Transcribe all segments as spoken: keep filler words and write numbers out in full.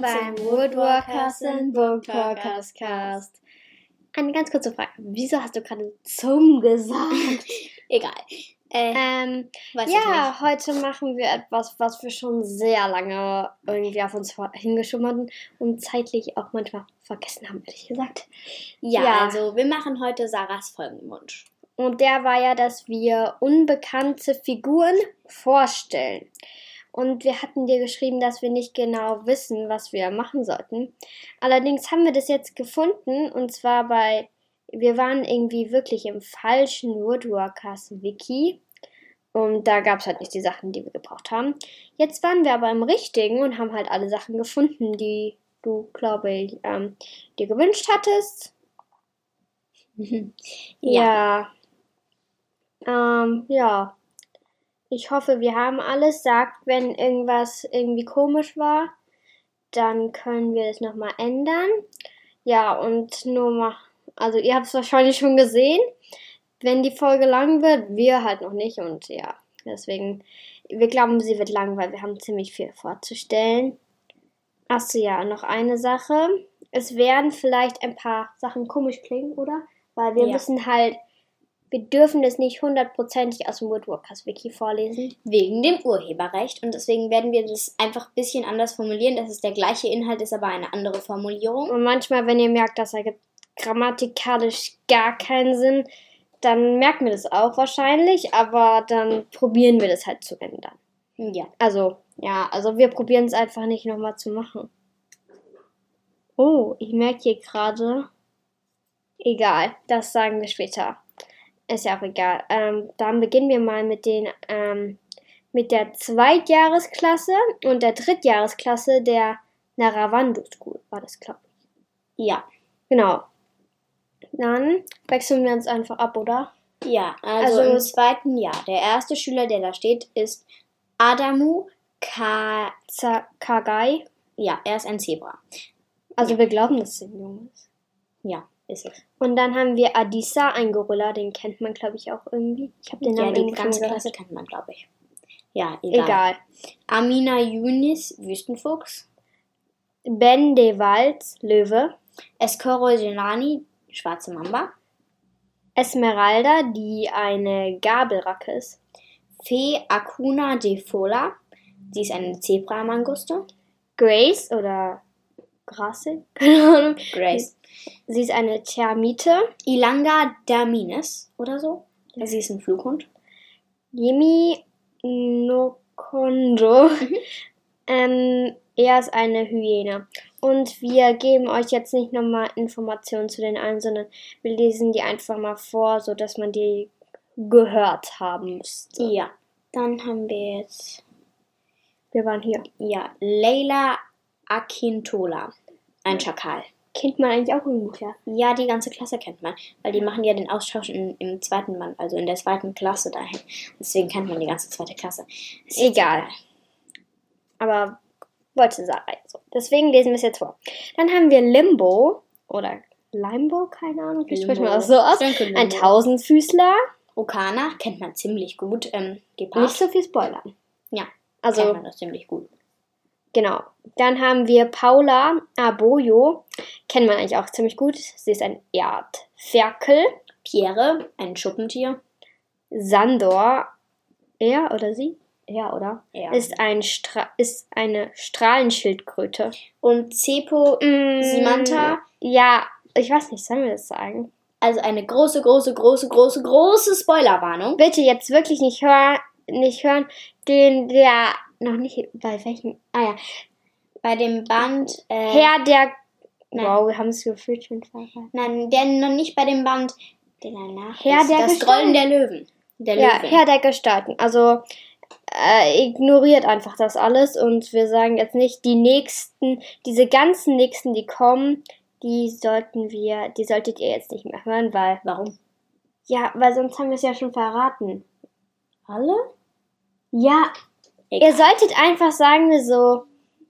beim Woodworkers and Booktalkers Cast. Eine ganz kurze Frage. Wieso hast du gerade zum gesagt? Egal. Äh, ähm, weiß ja, ich heute machen wir etwas, was wir schon sehr lange irgendwie auf uns hingeschoben hatten und zeitlich auch manchmal vergessen haben, ehrlich gesagt. Ja, ja, also wir machen heute Sarahs Folgenwunsch. Und der war ja, dass wir unbekannte Figuren vorstellen. Und wir hatten dir geschrieben, dass wir nicht genau wissen, was wir machen sollten. Allerdings haben wir das jetzt gefunden, und zwar bei, wir waren irgendwie wirklich im falschen Woodworkers-Wiki. Und da gab es halt nicht die Sachen, die wir gebraucht haben. Jetzt waren wir aber im richtigen und haben halt alle Sachen gefunden, die du, glaube ich, ähm, dir gewünscht hattest. ja. Ja. Ähm, ja. Ich hoffe, wir haben alles. Sagt, wenn irgendwas irgendwie komisch war, dann können wir es nochmal ändern. Ja, und nur mal, also ihr habt es wahrscheinlich schon gesehen, wenn die Folge lang wird, wir halt noch nicht. Und ja, deswegen, wir glauben, sie wird lang, weil wir haben ziemlich viel vorzustellen. Achso, ja, noch eine Sache. Es werden vielleicht ein paar Sachen komisch klingen, oder? Weil wir ja. müssen halt, wir dürfen das nicht hundertprozentig aus dem Woodworkers-Wiki vorlesen. Wegen dem Urheberrecht. Und deswegen werden wir das einfach ein bisschen anders formulieren, dass es der gleiche Inhalt ist, aber eine andere Formulierung. Und manchmal, wenn ihr merkt, das ergibt grammatikalisch gar keinen Sinn, dann merken wir das auch wahrscheinlich, aber dann probieren wir das halt zu ändern. Ja. Also, ja, also wir probieren es einfach nicht nochmal zu machen. Oh, ich merke hier gerade, egal, das sagen wir später. Ist ja auch egal. Ähm, dann beginnen wir mal mit den, ähm, mit der Zweitjahresklasse und der Drittjahresklasse der Naravandu School, war das, glaube ich. Ja. Genau. Dann wechseln wir uns einfach ab, oder? Ja, also, also im zweiten Jahr. Der erste Schüler, der da steht, ist Adamu Ka- Kagai. Ja, er ist ein Zebra. Also ja. wir glauben, dass es ein Junge ist. Ja, ist es. Und dann haben wir Adisa, ein Gorilla, den kennt man, glaube ich, auch irgendwie. Ich habe den ja, Namen die irgendwie ganze schon Klasse kennt man, glaube ich. Ja, egal. Egal. Amina Yunis, Wüstenfuchs. Ben de Walz, Löwe. Escoro Gelani, schwarze Mamba. Esmeralda, die eine Gabelracke ist. Fee Acuna de Fola, sie ist eine Zebra-Manguste. Grace oder Grace, keine Ahnung. Grace. Sie ist eine Termite. Ilanga Damines oder so. Ja. Sie ist ein Flughund. Yemi Nokondo. Mhm. ähm, er ist eine Hyäne. Und wir geben euch jetzt nicht nochmal Informationen zu den einen, sondern wir lesen die einfach mal vor, sodass man die gehört haben müsste. Ja, dann haben wir jetzt... Wir waren hier. Ja, Leila Akintola, ein Schakal. Kennt man eigentlich auch ungefähr? Ja, die ganze Klasse kennt man, weil die machen ja den Austausch in, im zweiten Band, also in der zweiten Klasse dahin. Deswegen kennt man die ganze zweite Klasse. Ist egal. egal. Aber wollte Sarah so. Deswegen lesen wir es jetzt vor. Dann haben wir Limbo oder Limbo, keine Ahnung, wie spricht man das so aus? Ein Tausendfüßler. Okana kennt man ziemlich gut. Ähm, Gepard. Nicht so viel spoilern. Ja, also kennt man das ziemlich gut. Genau. Dann haben wir Paula Aboyo. Kennt man eigentlich auch ziemlich gut. Sie ist ein Erdferkel. Pierre, ein Schuppentier. Sandor, er oder sie? Er, oder? Er. Ist, ein Stra- ist eine Strahlenschildkröte. Und Cepo mm, Simanta. Ja, ich weiß nicht, sollen wir das sagen? Also eine große, große, große, große, große Spoilerwarnung. Bitte jetzt wirklich nicht, hör- nicht hören, den der noch nicht, bei welchem, ah ja, bei dem Band, äh, Herr der, nein. wow, wir haben es gefühlt schon verraten. Nein, der noch nicht bei dem Band, der danach Herr ist, der das Grollen der Löwen. Der ja, Löwen. Herr der Gestalten, also äh, ignoriert einfach das alles und wir sagen jetzt nicht, die nächsten, diese ganzen nächsten, die kommen, die sollten wir, die solltet ihr jetzt nicht mehr hören, weil, warum? Ja, weil sonst haben wir es ja schon verraten. Alle? Ja, egal. Ihr solltet einfach, sagen wir so,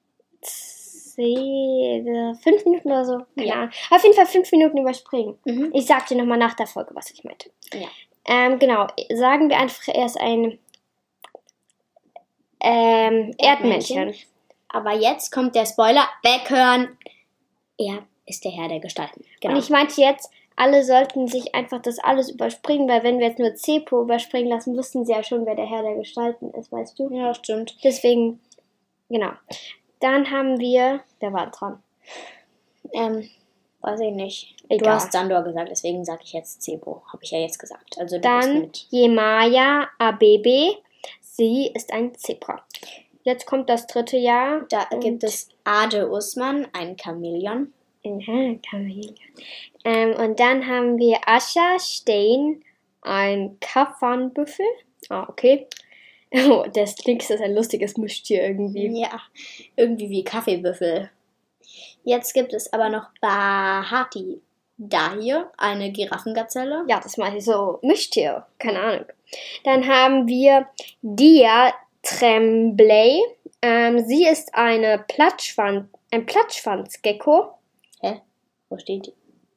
zehn, fünf Minuten oder so. Keine ja. Ahnung. Auf jeden Fall fünf Minuten überspringen. Mhm. Ich sag dir nochmal nach der Folge, was ich meinte. Ja. Ähm, genau, sagen wir einfach erst ein ähm, Erdmännchen. Erdmännchen. Aber jetzt kommt der Spoiler. Weghören. Er ist der Herr der Gestalten. Genau. Und ich meinte jetzt, alle sollten sich einfach das alles überspringen, weil wenn wir jetzt nur Zeppo überspringen lassen, wüssten sie ja schon, wer der Herr der Gestalten ist, weißt du? Ja, stimmt. Deswegen, genau. Dann haben wir, wer war dran? Ähm, weiß ich nicht. Egal. Du hast Sandor gesagt, deswegen sage ich jetzt Zeppo. Habe ich ja jetzt gesagt. Also du bist Dann mit. Jemaya Abebe. Sie ist ein Zebra. Jetzt kommt das dritte Jahr. Da und gibt es Ade Usman, ein Chamäleon. Aha, Chamäleon. Ähm, und dann haben wir Ascha Stein, ein Kaffernbüffel. Ah, okay. Oh, das klingt, das ist ein lustiges Mischtier irgendwie. Ja, irgendwie wie Kaffeebüffel. Jetzt gibt es aber noch Bahati Dahir, eine Giraffengazelle. Ja, das mache ich so Mischtier. Keine Ahnung. Dann haben wir Dia Tremblay. Ähm, sie ist eine Platschschwanz, ein Platschschwanzgecko. Hä? Wo steht die?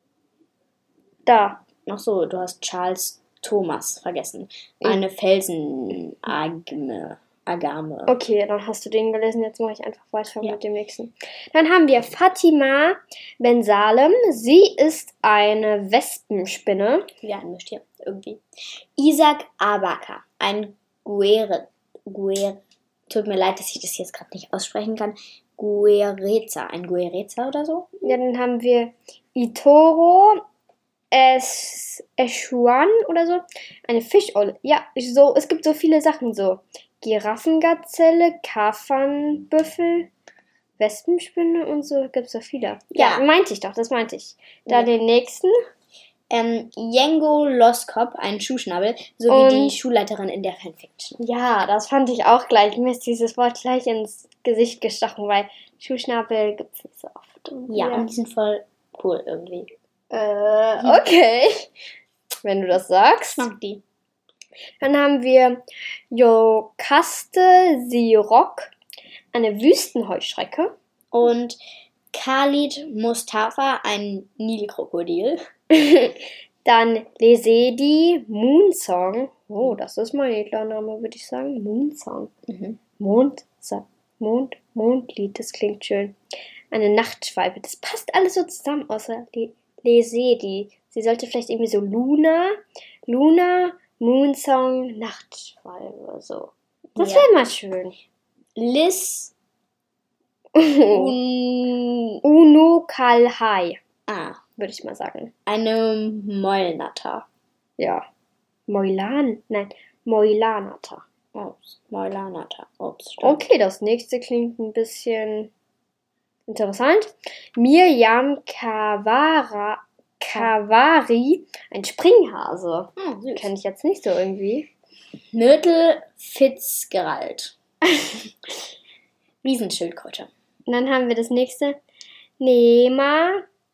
Da. Ach so, du hast Charles Thomas vergessen. Eine Felsenagame. Agame. Okay, dann hast du den gelesen. Jetzt mache ich einfach weiter Ja. mit dem nächsten. Dann haben wir Fatima Ben Salem. Sie ist eine Wespenspinne. Ja, ein Mischtier. Irgendwie. Isaac Abaka, ein Guere. Guere. Tut mir leid, dass ich das jetzt gerade nicht aussprechen kann. Guereza. Ein Guereza oder so? Ja, dann haben wir Itoro es Eschuan oder so. Eine Fischolle. Ja, so, es gibt so viele Sachen so. Giraffengazelle, Kaffernbüffel, Wespenspinne und so gibt es so viele. Ja, Ja. meinte ich doch, das meinte ich. Dann Ja. den nächsten. Ähm, Yengo Loskop, ein Schuhschnabel, so Und- wie die Schulleiterin in der Fanfiction. Ja, das fand ich auch gleich. Mir ist dieses Wort gleich ins Gesicht gestochen, weil Schuhschnabel gibt es nicht so oft. Und Ja, und die sind voll cool irgendwie. Äh, okay. Wenn du das sagst. Ich mag die. Dann haben wir Jokaste Sirok, eine Wüstenheuschrecke. Und Khalid Mustafa, ein Nilkrokodil. Dann Lesedi Moonsong. Oh, das ist mein edler Name, würde ich sagen. Moonsong. Mhm. Mond, Sa- Mond, Mondlied, das klingt schön. Eine Nachtschwalbe. Das passt alles so zusammen, außer Le Lesedi. Sie sollte vielleicht irgendwie so Luna, Luna, Moonsong, Nachtschwalbe, so. Das Ja. wäre mal schön. Liz Oh. Un Uno Kalhai, ah, würde ich mal sagen. eine Moilnatter. Ja. Moilan, nein, Moilanata. Ups, Moilanatter. Ups, stimmt. Okay, das nächste klingt ein bisschen interessant. Mirjam Kawara, Kavari, ein Springhase. Hm, süß. Kenne ich jetzt nicht so irgendwie. Myrtle Fitzgerald. Riesenschildkröte. Und dann haben wir das nächste. Neema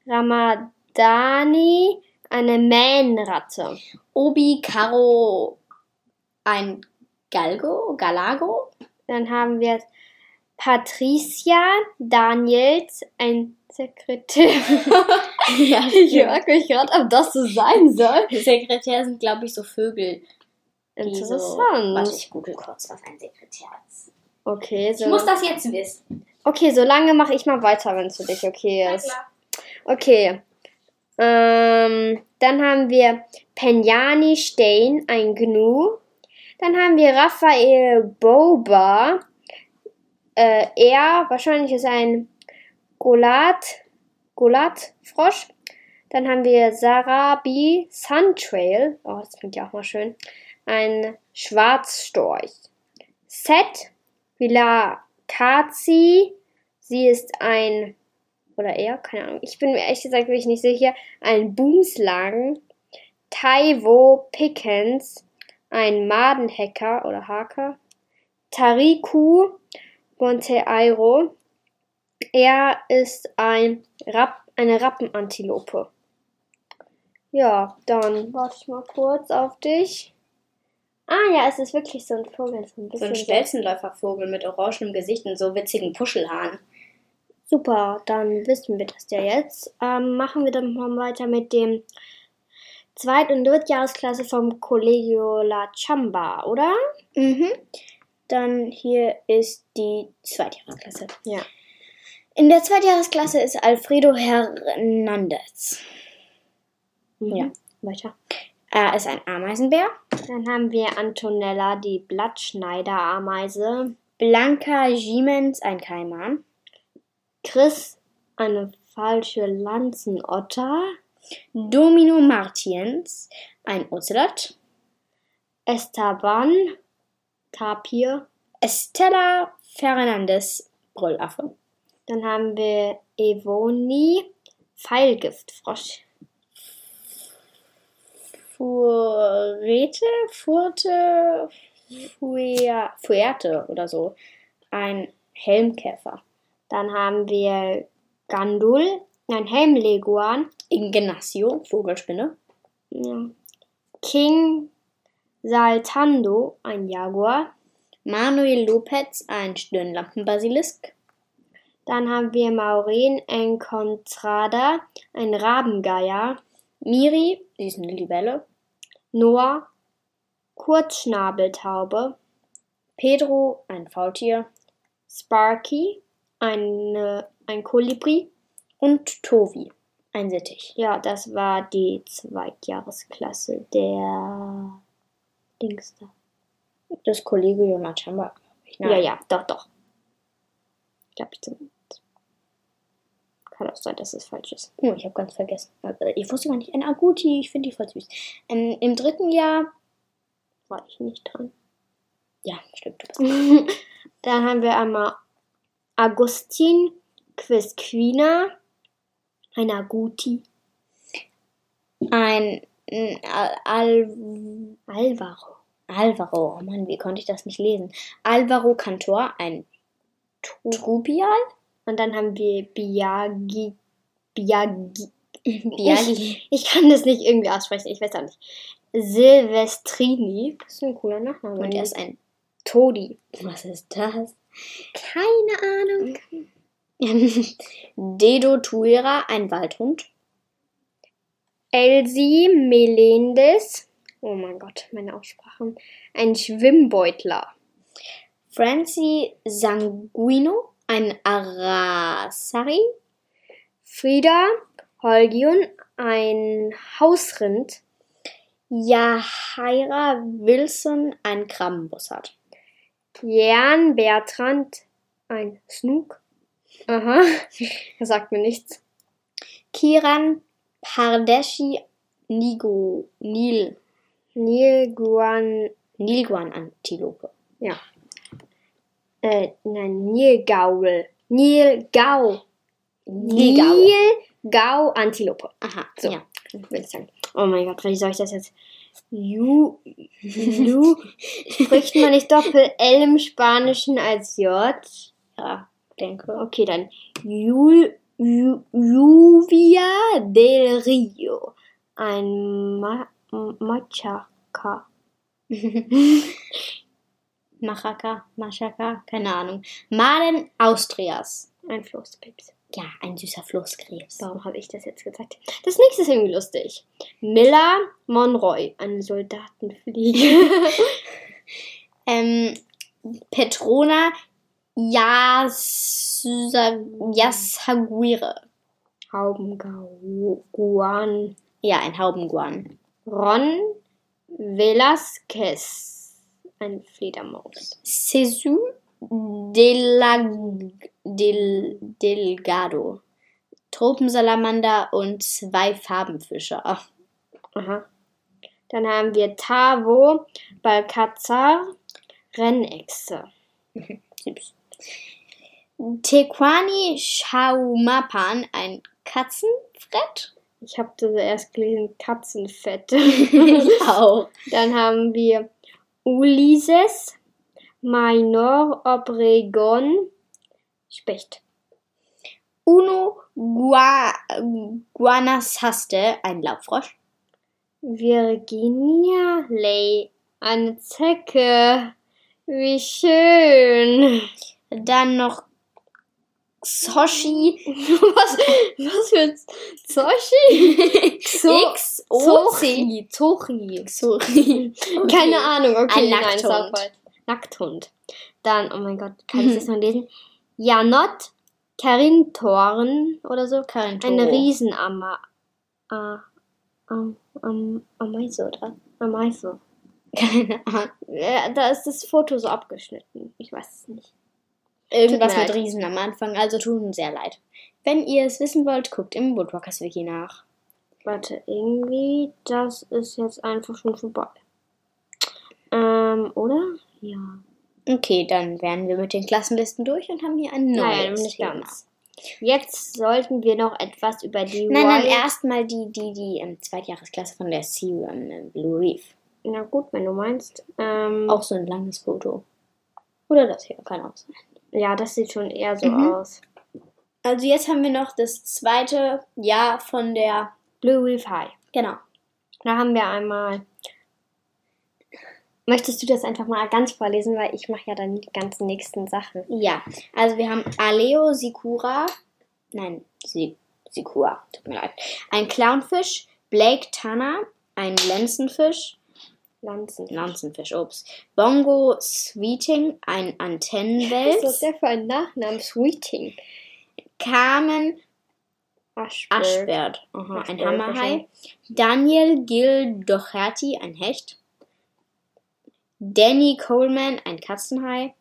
Ramadani, eine Mähnratte. Obi Karo, ein Galgo, Galago. Dann haben wir Patricia Daniels, ein Sekretär. Ja, Ich frage mich gerade, ob das so sein soll. Sekretär sind, glaube ich, so Vögel. die So, warte, Interessant. ich google kurz, was ein Sekretär ist. Okay, Ich so. muss das jetzt wissen. Okay, so lange mache ich mal weiter, wenn es für dich okay Na ist. klar. Okay. Ähm, dann haben wir Penjani Stein, ein Gnu. Dann haben wir Raphael Boba. Äh, er, wahrscheinlich ist ein Golat, Golatfrosch. Dann haben wir Sarabi Suntrail. Oh, das klingt ja auch mal schön. Ein Schwarzstorch. Set Vilakazi. Sie ist ein, oder er, keine Ahnung. Ich bin mir ehrlich gesagt wirklich nicht sicher. Ein Boomslang. Taiwo Pickens. Ein Madenhacker oder Haker. Tariku Monteiro. Er ist ein Rapp, eine Rappenantilope. Ja, dann warte ich mal kurz auf dich. Ah ja, es ist wirklich so ein Vogel. So ein, So bisschen ein Stelzenläufervogel mit orangenem Gesicht und so witzigen Puschelhaaren. Super, dann wissen wir das ja jetzt. Ähm, machen wir dann mal weiter mit dem Zweit- und Drittjahresklasse vom Collegio La Chamba, oder? Mhm. Dann hier ist die Zweitjahresklasse. Ja. In der Zweitjahresklasse ist Alfredo Hernandez. Mhm. Ja. Weiter. Er ist ein Ameisenbär. Dann haben wir Antonella, die Blattschneider-Ameise. Blanca Jimenez, ein Kaiman. Chris, eine falsche Lanzenotter. Domino Martins, ein Ozelot. Esteban, Tapir. Estella Fernandez, Brüllaffe. Dann haben wir Evoni, Pfeilgiftfrosch. Furete, Furte, Fuer, Fuerte oder so. Ein Helmkäfer. Dann haben wir Gandul, ein Helmleguan. Ignacio, Vogelspinne. Ja. King Saltando, ein Jaguar. Manuel Lopez, ein Stirnlampenbasilisk. Dann haben wir Maureen Encontrada, ein Rabengeier. Miri, die ist eine Libelle. Noah, Kurzschnabeltaube. Pedro, ein Faultier. Sparky, eine, ein Kolibri. Und Tovi, ein Sittich. Ja, das war die Zweitjahresklasse der Dings da. Das Kollege Jonathan, glaube ich. Ja, ja, doch, doch. Ich glaube, ich zumindest. Kann auch sein, dass es falsch ist. Oh, ich habe ganz vergessen. Ich wusste gar nicht, ein Agouti, ich finde die voll süß. Ähm, Im dritten Jahr War ich nicht dran. Ja, stimmt. Du bist Dann haben wir einmal Agustin Quisquina, ein Agouti. ein äh, Al Alvaro. Alvaro. Oh Mann, wie konnte ich das nicht lesen? Alvaro Cantor, ein Trupial. Und dann haben wir Biagi. Biagi. Biagi. Ich kann das nicht irgendwie aussprechen, ich weiß auch nicht. Silvestrini. Das ist ein cooler Nachname. Und er ist ein Todi. Was ist das? Keine Ahnung. Dedo Tuera, ein Waldhund. Elsie Melendez. Oh mein Gott, meine Aussprachen. Ein Schwimmbeutler. Francie Sanguino, ein Arasari. Frida Holgion, ein Hausrind. Yahaira Wilson, ein Krabbenbussard. Jan Bertrand, ein Snook. Aha, das sagt mir nichts. Kiran Pardeshi Nigo, Nil, Nilguan, Nilguan-Antilope. ja. Äh, nein, Nilgaul. Nilgau. Nilgau. Nilgau-Antilope. Aha, So. ja. Würde ich sagen. Oh mein Gott, wie soll ich das jetzt? Ju, Ju, spricht man nicht Doppel-L im Spanischen als J? Ja, denke. Okay, dann Jul, Ju, Lluvia del Rio. Ein Ma, Machaca. Machaka, Machaka, keine Ahnung. Malen Austrias. Ein Floßkrebs. Ja, ein süßer Flusskrebs. Warum habe ich das jetzt gesagt? Das nächste ist irgendwie lustig. Miller Monroy, eine Soldatenfliege. ähm, Petrona Yas, Yashaguire. Haubenguan. Ja, ein Haubenguan. Ron Velasquez, eine Fledermaus. Cesu Delag Del Delgado. Tropensalamander und zwei Farbenfische. Ach. Aha. Dann haben wir Tavo Balcazar, Rennechse. Süß. Tequani Schaumapan, ein Katzenfrett. Ich habe zuerst gelesen Katzenfett. Ich auch. Dann haben wir Ulises Minor Obregon, Specht. Uno Gua Guanasaste, ein Laubfrosch. Virginia Lay, eine Zecke. Wie schön. Dann noch Xoshi. Was, was für Zoshi? X O C. Zochi. Zochi. Sorry. Keine Ahnung, okay, Ein nein, ist auch Nackthund. falsch. Nackthund. Dann, oh mein Gott, kann ich das noch lesen? Janot Carinthorn oder so. Carintoro. Eine Riesenama. Ah, am, am, Ameise, oder? Ameise. Keine Ahnung. Ja, da ist das Foto so abgeschnitten. Ich weiß es nicht. Irgendwas Tut mir mit leid. Riesen am Anfang, also tut uns sehr leid. Wenn ihr es wissen wollt, guckt im Woodwalkers Wiki nach. Warte, irgendwie, das ist jetzt einfach schon vorbei. Ähm, oder? Ja. Okay, dann wären wir mit den Klassenlisten durch und haben hier ein neues Naja, nicht Thema. ganz. Jetzt sollten wir noch etwas über die Nein, nein, Royal- erstmal die, die, die ähm, Zweitjahresklasse von der Serum äh, Blue Reef. Na gut, wenn du meinst. Ähm, Auch so ein langes Foto. Oder das hier, kann auch sein. Ja, das sieht schon eher so Mhm. aus. Also jetzt haben wir noch das zweite Jahr von der... Blue Reef High. Genau. Da haben wir einmal. Möchtest du das einfach mal ganz vorlesen, weil ich mache ja dann die ganzen nächsten Sachen. Ja, also wir haben Aleo Sikura, nein, Si- Sikura, tut mir leid, ein Clownfisch, Blake Tanner, ein Lanzenfisch, Lanzen. Lanzenfisch, ups, Bongo Sweeting, ein Was Antennenwels, ist der für ein Nachnamen? Sweeting. Carmen Aschberg. Aschbert, aha, ein Aschberg Hammerhai, wahrscheinlich. Daniel Gil Docherty, ein Hecht, Danny Coleman, ein Katzenhai,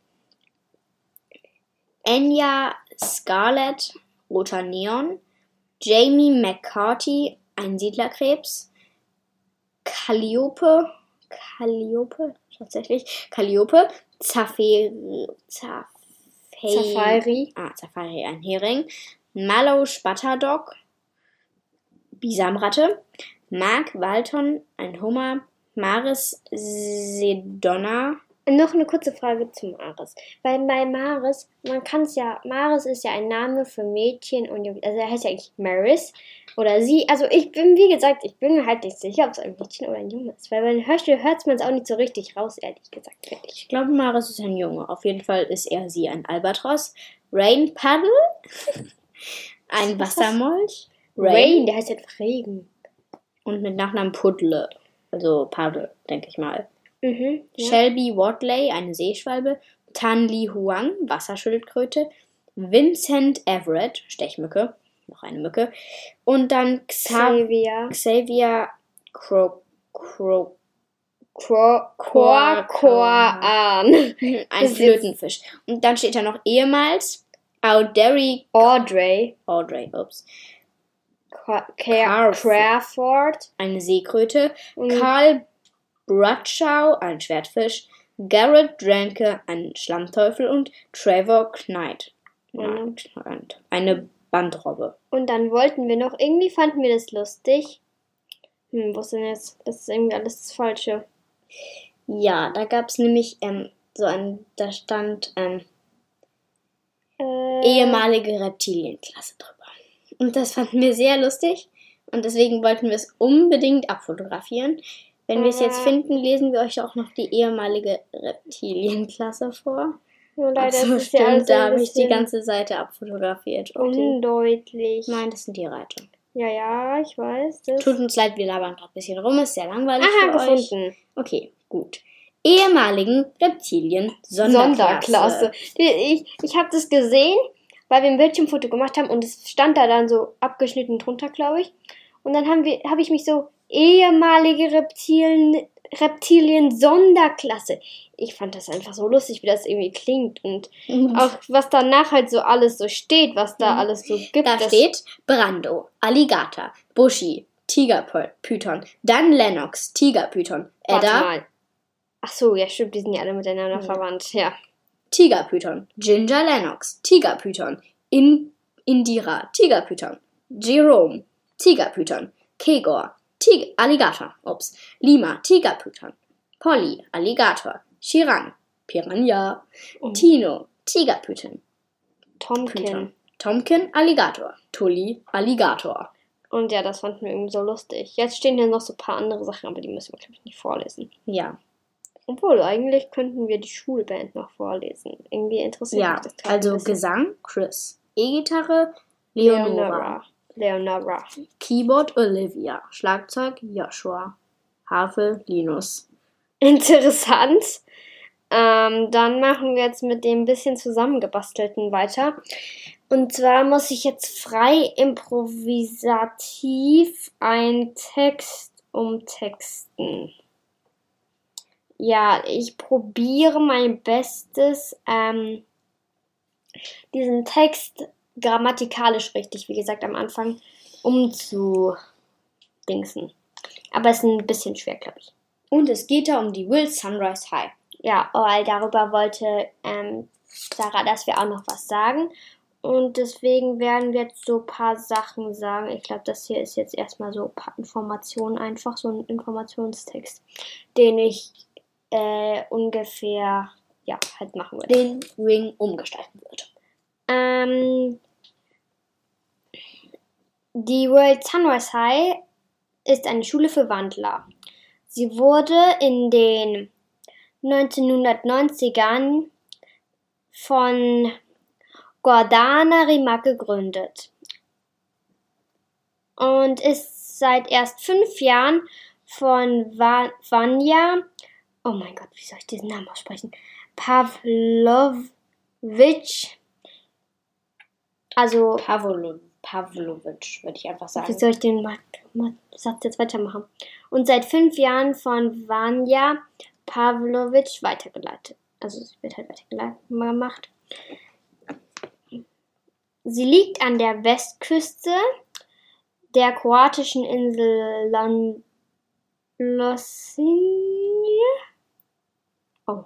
Enya Scarlett, roter Neon, Jamie McCarthy, ein Siedlerkrebs, Calliope, Calliope, tatsächlich, Calliope, Zafiri, Zafei, Safari. ah, Safari, ein Hering, Mallow Spatterdog, Bisamratte, Mark Walton, ein Hummer, Maris Sedonna, Noch eine kurze Frage zu Maris. Weil bei Maris, man kann es ja, Maris ist ja ein Name für Mädchen und Jungs. Also er heißt ja eigentlich Maris oder sie. Also ich bin, wie gesagt, ich bin mir halt nicht sicher, ob es ein Mädchen oder ein Junge ist. Weil bei den Hörspiel hört man es auch nicht so richtig raus, ehrlich gesagt. Finde ich. ich glaube, Maris ist ein Junge. Auf jeden Fall ist er sie ein Albatros. Rain Paddle, ein Wassermolch. Rain, der heißt einfach Regen. Und mit Nachnamen Puddle. Also Paddle, denke ich mal. Mhm. Ja. Shelby Wadley, eine Seeschwalbe. Tan Li Huang, Wasserschildkröte. Vincent Everett, Stechmücke. Noch eine Mücke. Und dann Xa- Xavier. Xavier Cro Cro Quor, Quor, Quoran. ein Das ist Flötenfisch. Und dann steht da noch ehemals Audrey Audrey. Audrey, ups. Qua- Ca- Carf- Crawford. Eine Seekröte. Und Carl Bradshaw, ein Schwertfisch. Garrett Dranke, ein Schlammteufel. Und Trevor Knight, Mhm. eine Bandrobbe. Und dann wollten wir noch, irgendwie fanden wir das lustig. Hm, wo ist denn jetzt? Das ist irgendwie alles das Falsche. Ja, da gab es nämlich ähm, so ein, da stand ähm, Äh, ehemalige Reptilienklasse drüber. Und das fanden wir sehr lustig und deswegen wollten wir es unbedingt abfotografieren. Wenn wir es jetzt Aber- finden, lesen wir euch auch noch die ehemalige Reptilienklasse vor. Nur leider Achso, ist es ja stimmt, alles da ein habe ich die bisschen ganze Seite abfotografiert. Okay. undeutlich. Nein, das sind die Reiter. Ja, ja, ich weiß. Das Tut uns leid, wir labern gerade ein bisschen rum, ist sehr langweilig Aha, für euch. gefunden. Okay, gut. Ehemaligen Reptilien Sonderklasse. Sonderklasse. Die, ich ich habe das gesehen, weil wir ein Bildschirmfoto gemacht haben und es stand da dann so abgeschnitten drunter, glaube ich. Und dann haben wir, habe ich mich so ehemalige Reptilien, Reptilien Sonderklasse. Ich fand das einfach so lustig, wie das irgendwie klingt und auch was danach halt so alles so steht, was da Mhm. alles so gibt. Da das- steht Brando, Alligator, Bushy, Tigerpython, dann Lennox, Tigerpython, Warte Edda, mal. Ach so, ja stimmt, die sind ja alle miteinander Ja. verwandt, ja. Tigerpython, Ginger Lennox, Tigerpython, In Indira, Tigerpython, Jerome, Tigerpython, Kegor, Tig Alligator, ups, Lima, Tigerpython, Polly, Alligator, Chiran, Piranha, Und Tino, Tigerpython, Tomkin. Python, Tomkin, Alligator, Tully, Alligator. Und ja, das fanden wir irgendwie so lustig. Jetzt stehen hier noch so ein paar andere Sachen, aber die müssen wir, glaube ich, nicht vorlesen. Ja, Obwohl, eigentlich könnten wir die Schulband noch vorlesen. Irgendwie interessiert ja, mich das gerade also ein bisschen. Gesang, Chris, E-Gitarre, Leonora, Leonora. Leonora. Keyboard, Olivia, Schlagzeug, Joshua, Harfe, Linus. Interessant. Ähm, dann machen wir jetzt mit dem bisschen zusammengebastelten weiter. Und zwar muss ich jetzt frei improvisativ einen Text umtexten. Ja, ich probiere mein Bestes, ähm, diesen Text grammatikalisch richtig, wie gesagt, am Anfang umzudingsen. Aber es ist ein bisschen schwer, glaube ich. Und es geht da um die Will Sunrise High. Ja, weil darüber wollte ähm, Sarah, dass wir auch noch was sagen. Und deswegen werden wir jetzt so ein paar Sachen sagen. Ich glaube, das hier ist jetzt erstmal so ein paar Informationen, einfach so ein Informationstext, den ich äh, ungefähr, ja, halt machen würde. Den Ring umgestalten würde. Ähm, die World Sunrise High ist eine Schule für Wandler. Sie wurde in den neunzehnhundertneunzigern von Gordana Rimac gegründet und ist seit erst fünf Jahren von Va- Vanja, oh mein Gott, wie soll ich diesen Namen aussprechen? Pavlovich, also Pavlo, Pavlovich, würde ich einfach sagen. Wie soll ich den Ma- Ma- Satz jetzt weitermachen? Und seit fünf Jahren von Vanja Pavlovich weitergeleitet. Also es wird halt weitergeleitet gemacht. Sie liegt an der Westküste der kroatischen Insel Lan- Losinj, oh,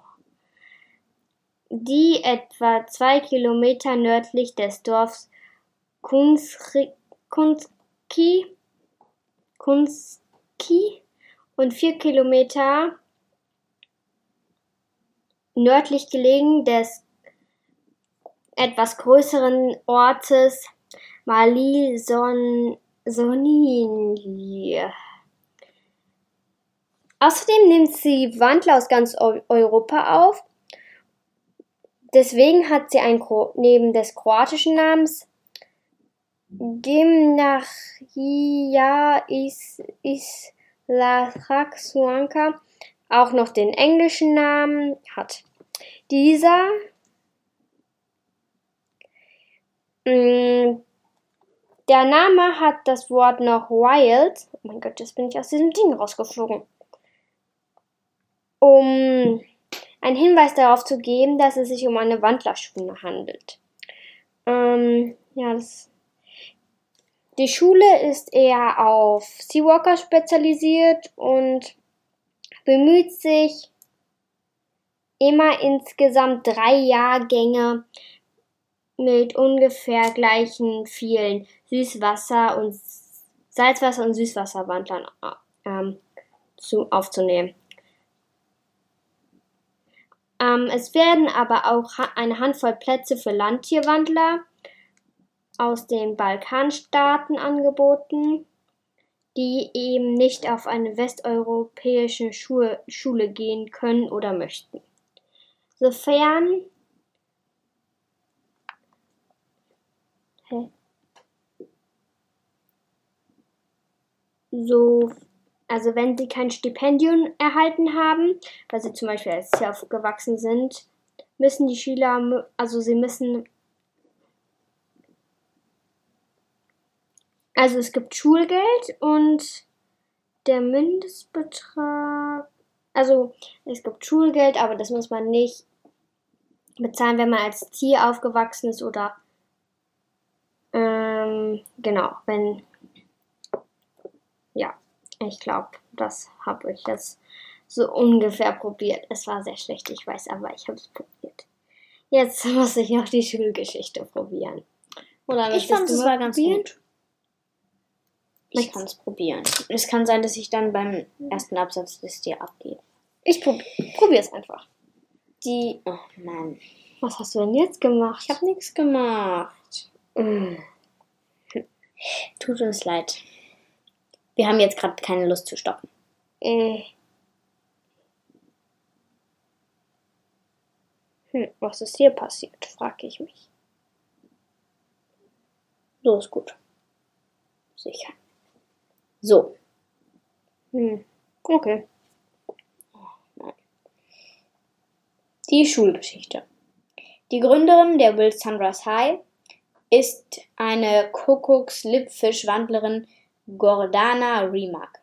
die etwa zwei Kilometer nördlich des Dorfs Kunski, Kunski, Kunski und vier Kilometer nördlich gelegen des etwas größeren Ortes Mali Son Sonili. Außerdem nimmt sie Wandler aus ganz Eu- Europa auf. Deswegen hat sie ein Kro- neben des kroatischen Namens Gimnachia is, Isla Suanka auch noch den englischen Namen hat. Dieser mh, der Name hat das Wort noch wild, oh mein Gott, jetzt bin ich aus diesem Ding rausgeflogen, um einen Hinweis darauf zu geben, dass es sich um eine Wandlerschule handelt. Ähm, ja, das Die Schule ist eher auf Seawalker spezialisiert und bemüht sich immer insgesamt drei Jahrgänge mit ungefähr gleichen vielen Süßwasser- und Salzwasser- und Süßwasserwandlern ähm, zu, aufzunehmen. Ähm, es werden aber auch ha- eine Handvoll Plätze für Landtierwandler aus den Balkanstaaten angeboten, die eben nicht auf eine westeuropäische Schule, Schule gehen können oder möchten. Sofern hä? so, also wenn sie kein Stipendium erhalten haben, weil sie zum Beispiel als Tier aufgewachsen sind, müssen die Schüler, also sie müssen Also es gibt Schulgeld und der Mindestbetrag, also es gibt Schulgeld, aber das muss man nicht bezahlen, wenn man als Tier aufgewachsen ist oder ähm, genau, wenn, ja, ich glaube, das habe ich jetzt so ungefähr probiert. Es war sehr schlecht, ich weiß, aber ich habe es probiert. Jetzt muss ich noch die Schulgeschichte probieren. Oder Ich fand, es war ganz gut. Ich Möchtest- kann es probieren. Es kann sein, dass ich dann beim ersten Absatz das dir abgebe. Ich probiere es einfach. Die. Oh Mann. Was hast du denn jetzt gemacht? Ich habe nichts gemacht. Mm. Tut uns leid. Wir haben jetzt gerade keine Lust zu stoppen. Äh. Hm, was ist hier passiert, frage ich mich. So ist gut. Sicher. So. Hm, okay. Nein. Die Schulgeschichte. Die Gründerin der Will Sunrise High ist eine Kuckucks-Lippfisch-Wandlerin Gordana Rimac.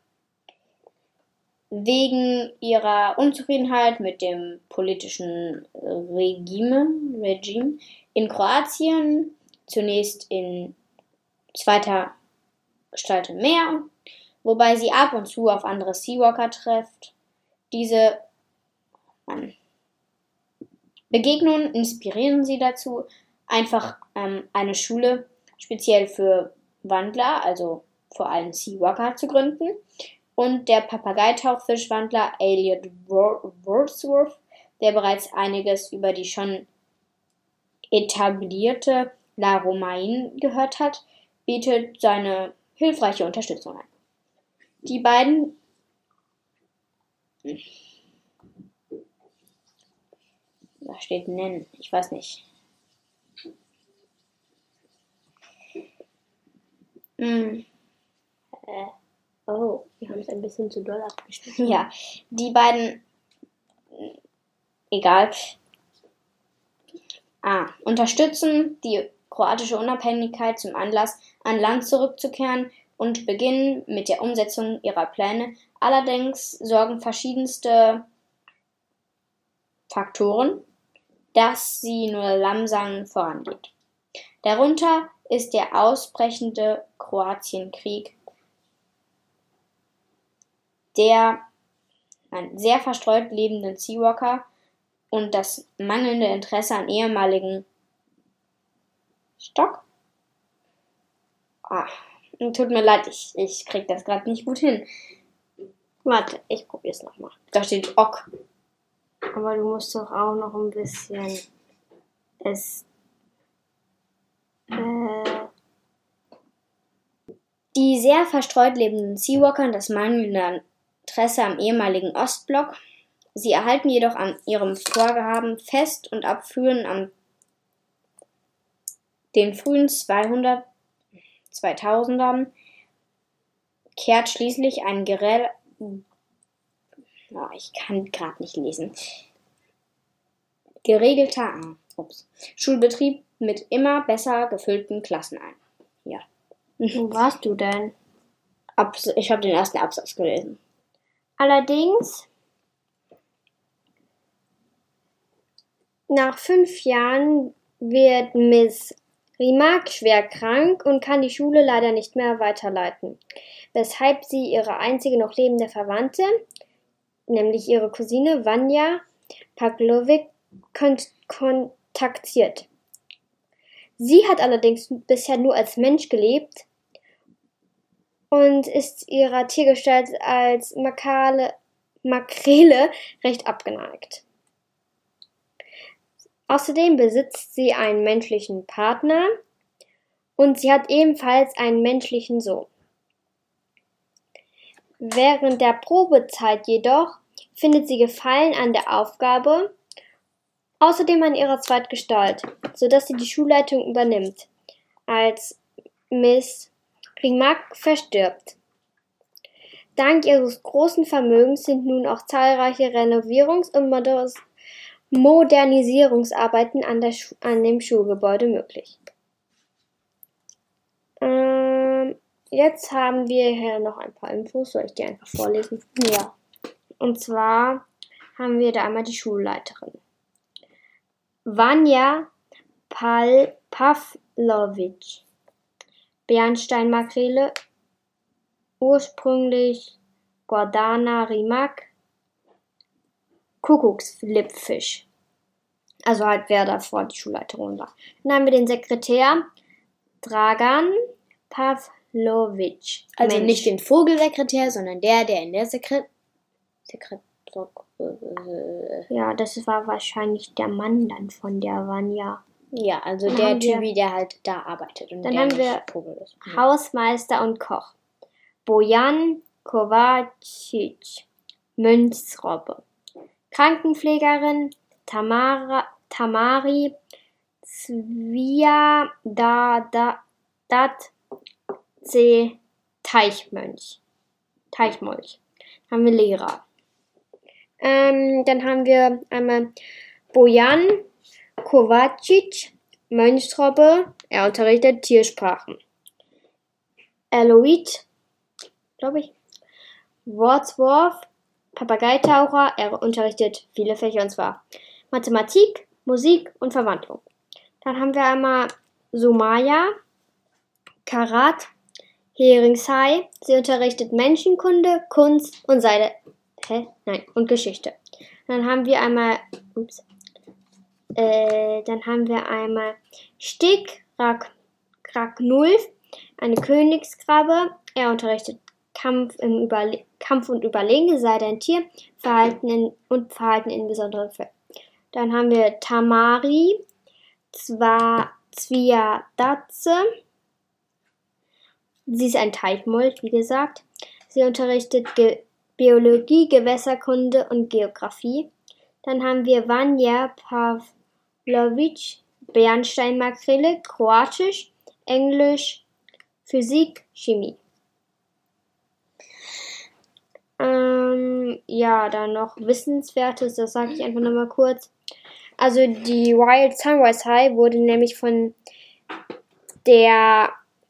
Wegen ihrer Unzufriedenheit mit dem politischen Regime, Regime in Kroatien, zunächst in zweiter Gestalt im Meer, wobei sie ab und zu auf andere Seawalker trifft. Diese ähm, Begegnungen inspirieren sie dazu, einfach ähm, eine Schule speziell für Wandler, also vor allem Seawalker, zu gründen. Und der Papageitauchfischwandler Elliot Wordsworth, der bereits einiges über die schon etablierte La Romaine gehört hat, bietet seine hilfreiche Unterstützung an. Die beiden da steht nennen, ich weiß nicht. Hm. Äh. Oh, wir haben es ein bisschen zu doll abgeschnitten. Ja, die beiden, egal, ah, unterstützen die kroatische Unabhängigkeit zum Anlass, an Land zurückzukehren und beginnen mit der Umsetzung ihrer Pläne. Allerdings sorgen verschiedenste Faktoren, dass sie nur langsam vorangeht. Darunter ist der ausbrechende Kroatienkrieg, der an sehr verstreut lebenden Seawalker und das mangelnde Interesse an ehemaligen Stock. Ah, tut mir leid, ich, ich krieg das gerade nicht gut hin. Warte, ich probier's nochmal. Da steht Ok. Aber du musst doch auch noch ein bisschen es äh, die sehr verstreut lebenden Seawalker und das mangelnde Interesse am ehemaligen Ostblock. Sie erhalten jedoch an ihrem Vorhaben fest und abführen an den frühen zweihundert, zweitausendern kehrt schließlich ein Gerell oh, ich kann gerade nicht lesen. geregelter ah, ups, Schulbetrieb mit immer besser gefüllten Klassen ein. Ja. Wo warst du denn? Abs- ich habe den ersten Absatz gelesen. Allerdings, nach fünf Jahren wird Miss Rimac schwer krank und kann die Schule leider nicht mehr weiterleiten, weshalb sie ihre einzige noch lebende Verwandte, nämlich ihre Cousine Vanja Pavlovic, kont- kontaktiert. Sie hat allerdings bisher nur als Mensch gelebt und ist ihrer Tiergestalt als Makale, Makrele recht abgeneigt. Außerdem besitzt sie einen menschlichen Partner und sie hat ebenfalls einen menschlichen Sohn. Während der Probezeit jedoch findet sie Gefallen an der Aufgabe, außerdem an ihrer Zweitgestalt, sodass sie die Schulleitung übernimmt, als Miss Rimac verstirbt. Dank ihres großen Vermögens sind nun auch zahlreiche Renovierungs- und Moder- Modernisierungsarbeiten an, der Schu- an dem Schulgebäude möglich. Ähm, jetzt haben wir hier noch ein paar Infos, soll ich die einfach vorlesen? Ja. Und zwar haben wir da einmal die Schulleiterin. Vanja Pal- Pavlovic. Bernsteinmakrele, ursprünglich Gordana Rimac, Kuckuckslippfisch. Also halt, wer davor die Schulleiterin war. Dann haben wir den Sekretär Dragan Pavlovic. Also Mensch. nicht den Vogelsekretär, sondern der, der in der Sekret... Sekret... Äh, Ja, das war wahrscheinlich der Mann dann von der Vanja. ja, also Dann der haben wir- Typ, der halt da arbeitet. Und Dann der haben nicht wir Vogel ist. Ja. Hausmeister und Koch. Bojan Kovacic, Mönchsrobbe. Krankenpflegerin Tamara, Tamari Sviadadatze, Teichmönch. Teichmolch. Haben wir Lehrer. Ähm, dann haben wir einmal Bojan Kovacic, Mönchsrobbe, er unterrichtet Tiersprachen. Eloid, glaube ich, Wordsworth, Papageitaucher, er unterrichtet viele Fächer und zwar Mathematik, Musik und Verwandlung. Dann haben wir einmal Sumaya Karat Heringshai, sie unterrichtet Menschenkunde, Kunst und Seide, hä? Nein, und Geschichte. Dann haben wir einmal, ups, äh, dann haben wir einmal Stig Rak, Ragnulf, eine Königskrabbe, er unterrichtet Kampf, im Überle- Kampf und Überlegen, sei dein Tier, Verhalten in, und Verhalten in besonderen Fällen. Dann haben wir Tamari, Zwa, Zwiadatze, sie ist ein Teichmold, wie gesagt. Sie unterrichtet Ge- Biologie, Gewässerkunde und Geografie. Dann haben wir Vanja Pavlovic, Bernsteinmakrele, Kroatisch, Englisch, Physik, Chemie. Ähm, ja, dann noch Wissenswertes, das sage ich einfach nochmal kurz. Also die Wild Sunrise High wurde nämlich von der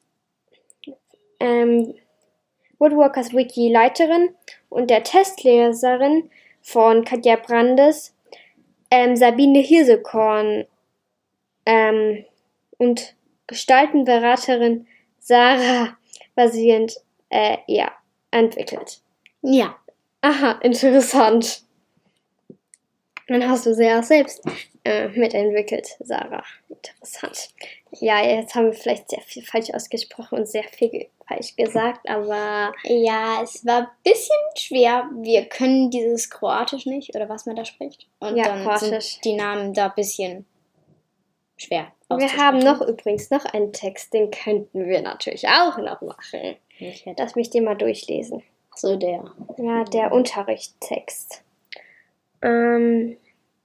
ähm, Woodworkers Wiki Leiterin und der Testleserin von Katja Brandes, ähm, Sabine Hirsekorn ähm, und Gestaltenberaterin Sarah basierend äh, ja, entwickelt. Ja. Aha, interessant. Dann hast du sie ja selbst äh, mitentwickelt, Sarah. Interessant. Ja, jetzt haben wir vielleicht sehr viel falsch ausgesprochen und sehr viel falsch gesagt, aber Ja, es war ein bisschen schwer. Wir können dieses Kroatisch nicht, oder was man da spricht. Und ja, dann Kroatisch. sind die Namen da ein bisschen schwer Wir auszusprechen. haben noch übrigens noch einen Text, den könnten wir natürlich auch noch machen. Lass mich den mal durchlesen. So der. Ja, der Unterrichtstext. Ähm,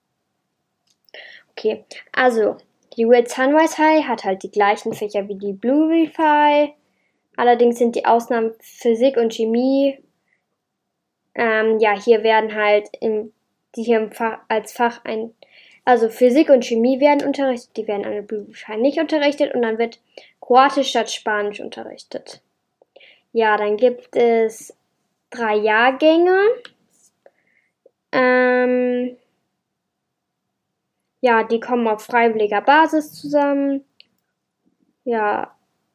okay, also die Wild Sunrise High hat halt die gleichen Fächer wie die Blue Reef High. Allerdings sind die Ausnahmen Physik und Chemie. Ähm, ja, hier werden halt im, die hier im Fach, als Fach ein, also Physik und Chemie werden unterrichtet, die werden an der Blue Reef High nicht unterrichtet und dann wird Kroatisch statt Spanisch unterrichtet. Ja, dann gibt es drei Jahrgänge. Ähm, ja, die kommen auf freiwilliger Basis zusammen. Ja.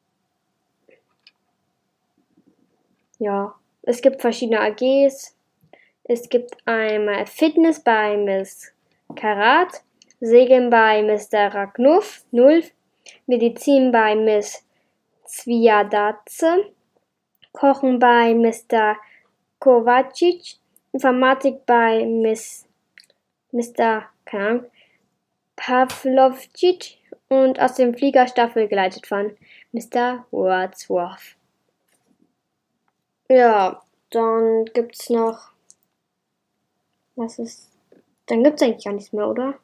Ja, es gibt verschiedene A Gs. Es gibt einmal Fitness bei Miss Karat, Segeln bei Mister Ragnulf, Nulf, Medizin bei Miss Zwiadatze, Kochen bei Mister Kovacic, Informatik bei Miss Mister keine Ahnung, Pavlovcic und aus dem Fliegerstaffel geleitet von Mister Wordsworth. Ja, dann gibt's noch. Was ist. Dann gibt's eigentlich gar nichts mehr, oder?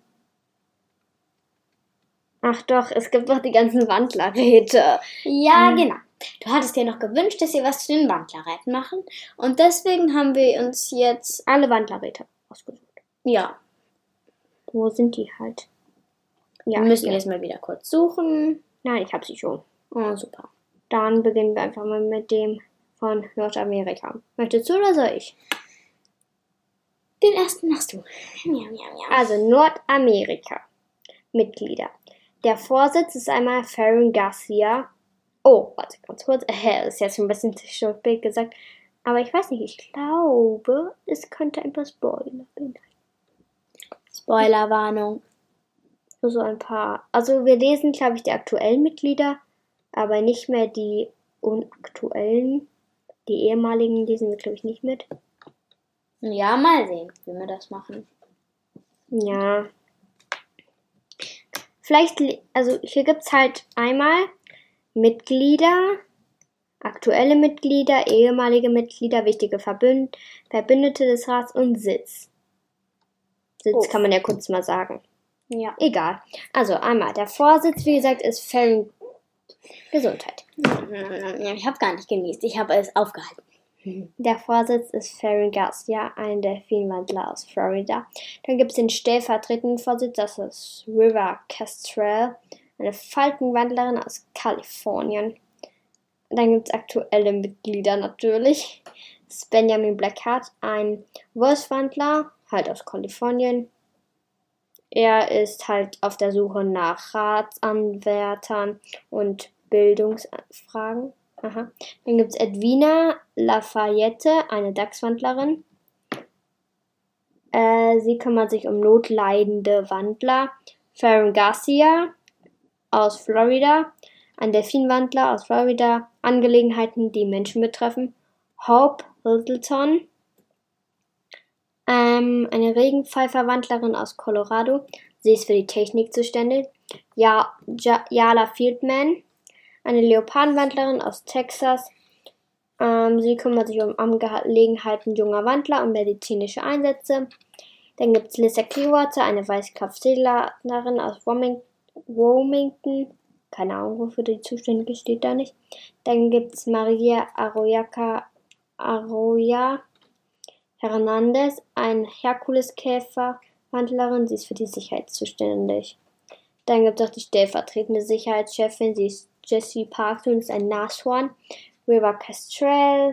Ach doch, es gibt noch die ganzen Wandlerräte. Ja, Hm. genau. Du hattest dir noch gewünscht, dass wir was zu den Wandlerräten machen. Und deswegen haben wir uns jetzt. Alle Wandlerräte ausgesucht. Ja. Wo sind die halt? Ja, wir müssen hier. jetzt mal wieder kurz suchen. Nein, ich hab sie schon. Oh, super. Dann beginnen wir einfach mal mit dem von Nordamerika. Möchtest du oder soll ich? Den ersten machst du. Ja, ja, ja. Also Nordamerika. Mitglieder. Der Vorsitz ist einmal Farron Garcia. Oh, warte ganz kurz. Äh, ist jetzt ein bisschen zu spät gesagt. Aber ich weiß nicht, ich glaube, es könnte ein paar Spoiler sein. Spoilerwarnung. Nur so ein paar. Also wir lesen, glaube ich, die aktuellen Mitglieder, aber nicht mehr die unaktuellen. Die ehemaligen lesen wir, glaube ich, nicht mit. Ja, mal sehen, wie wir das machen. Ja. Vielleicht, also hier gibt es halt einmal Mitglieder, aktuelle Mitglieder, ehemalige Mitglieder, wichtige Verbünd Verbündete des Rats und Sitz. Sitz Oh. kann man ja kurz mal sagen. Ja. Egal. Also einmal, der Vorsitz, wie gesagt, ist Farron Gesundheit. Ich habe gar nicht genießt, ich habe es aufgehalten. Der Vorsitz ist Farron Garcia, ein Delfinwandler aus Florida. Dann gibt es den stellvertretenden Vorsitz, das ist River Kestrel, eine Falkenwandlerin aus Kalifornien. Dann gibt es aktuelle Mitglieder natürlich. Das ist Benjamin Blackheart, ein Wolfswandler, halt aus Kalifornien. Er ist halt auf der Suche nach Ratsanwärtern und Bildungsfragen. Aha. Dann gibt es Edwina Lafayette, eine Dachswandlerin. Äh, sie kümmert sich um notleidende Wandler. Farron Garcia aus Florida, ein Delfinwandler aus Florida. Angelegenheiten, die Menschen betreffen. Hope Littleton, ähm, eine Regenpfeiferwandlerin aus Colorado. Sie ist für die Technik zuständig. Ja, ja, Yala Fieldman, eine Leopardenwandlerin aus Texas. Ähm, sie kümmert sich um Angelegenheiten junger Wandler und medizinische Einsätze. Dann gibt es Lisa Clearwater, eine Weißkopfseglerin aus Wilmington. Keine Ahnung, wofür die zuständig ist, steht da nicht. Dann gibt es Maria Arroyaca, Arroya Hernandez, ein Herkuleskäferwandlerin. Sie ist für die Sicherheit zuständig. Dann gibt es auch die stellvertretende Sicherheitschefin. Sie ist Jessie Parker und ist ein Nashorn. River Kestrel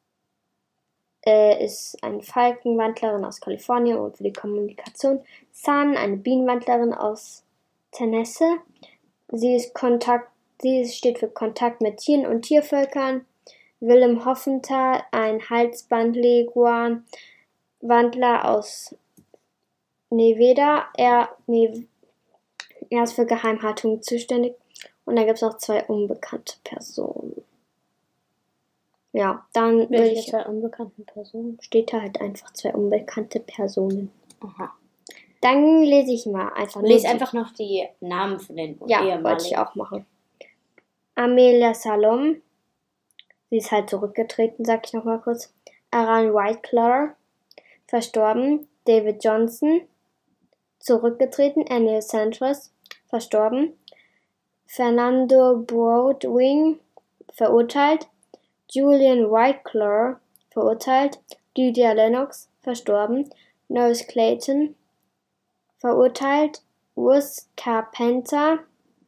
äh, ist eine Falkenwandlerin aus Kalifornien und für die Kommunikation. Sun, eine Bienenwandlerin aus Tennessee. Sie, ist Kontakt, sie steht für Kontakt mit Tieren und Tiervölkern. Willem Hoffenthal, ein Halsbandleguan Wandler aus Nevada. Er, ne, er ist für Geheimhaltung zuständig. Und da gibt es auch zwei unbekannte Personen. Ja, dann Welche will ich, zwei unbekannten Personen? steht da halt einfach zwei unbekannte Personen. Aha. Dann lese ich mal einfach. Lies nur die- einfach noch die Namen von den Ja, ehemaligen. wollte ich auch machen. Amelia Salom. Sie ist halt zurückgetreten, sag ich nochmal kurz. Aran Whiteclaw, verstorben. David Johnson, zurückgetreten. Anil Sanchez, verstorben. Fernando Broadwing, verurteilt. Julian Whiteclaw, verurteilt. Lydia Lennox, verstorben. Norris Clayton, verurteilt. Ruth Carpenter,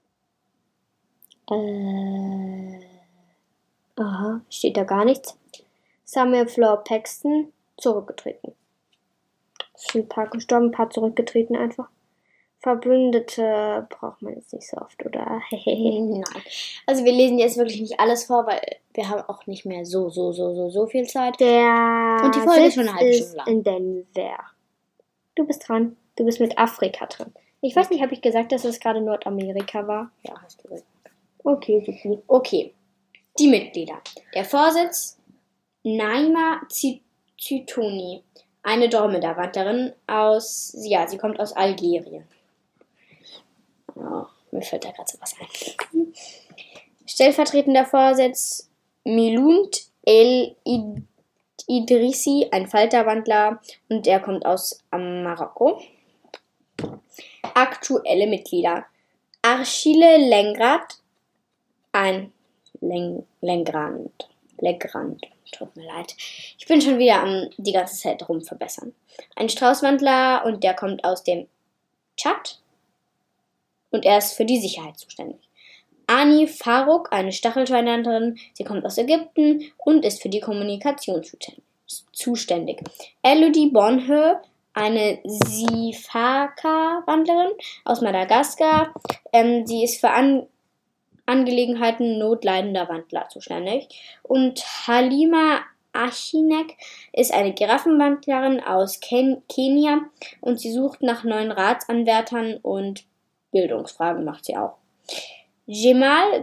äh, aha, steht da gar nichts. Samuel Floor Paxton, zurückgetreten. Es sind ein paar gestorben, ein paar zurückgetreten einfach. Verbündete braucht man jetzt nicht so oft, oder? Nein. Also wir lesen jetzt wirklich nicht alles vor, weil wir haben auch nicht mehr so, so, so, so, so viel Zeit. Der Und die Folge ist Sitz schon eine halbe ist Stunde lang. in Denver. Du bist dran. Du bist mit Afrika dran. Ich weiß nicht, habe ich gesagt, dass es gerade Nordamerika war? Ja, hast du gesagt. Okay, super. Okay. Die Mitglieder. Der Vorsitz Naima Zytoni, eine Dromedar-Wandlerin aus, ja, sie kommt aus Algerien. Oh, mir fällt da gerade so was ein. Stellvertretender Vorsitz Milund El Idrissi, ein Falterwandler, und er kommt aus Marokko. Aktuelle Mitglieder. Achille Lengrad, ein Len Lengrand. Legrand. Tut mir leid. Ich bin schon wieder am die ganze Zeit rum verbessern. Ein Straußwandler und der kommt aus dem Tschad. Und er ist für die Sicherheit zuständig. Ani Farouk, eine Stachelschweinwanderin. Sie kommt aus Ägypten und ist für die Kommunikation zuständig. Elodie Bonheur, eine Sifaka-Wandlerin aus Madagaskar. Ähm, sie ist für An Angelegenheiten notleidender Wandler zuständig. Und Halima Achinek ist eine Giraffenwandlerin aus Ken Kenia und sie sucht nach neuen Ratsanwärtern und Bildungsfragen macht sie auch. Jemal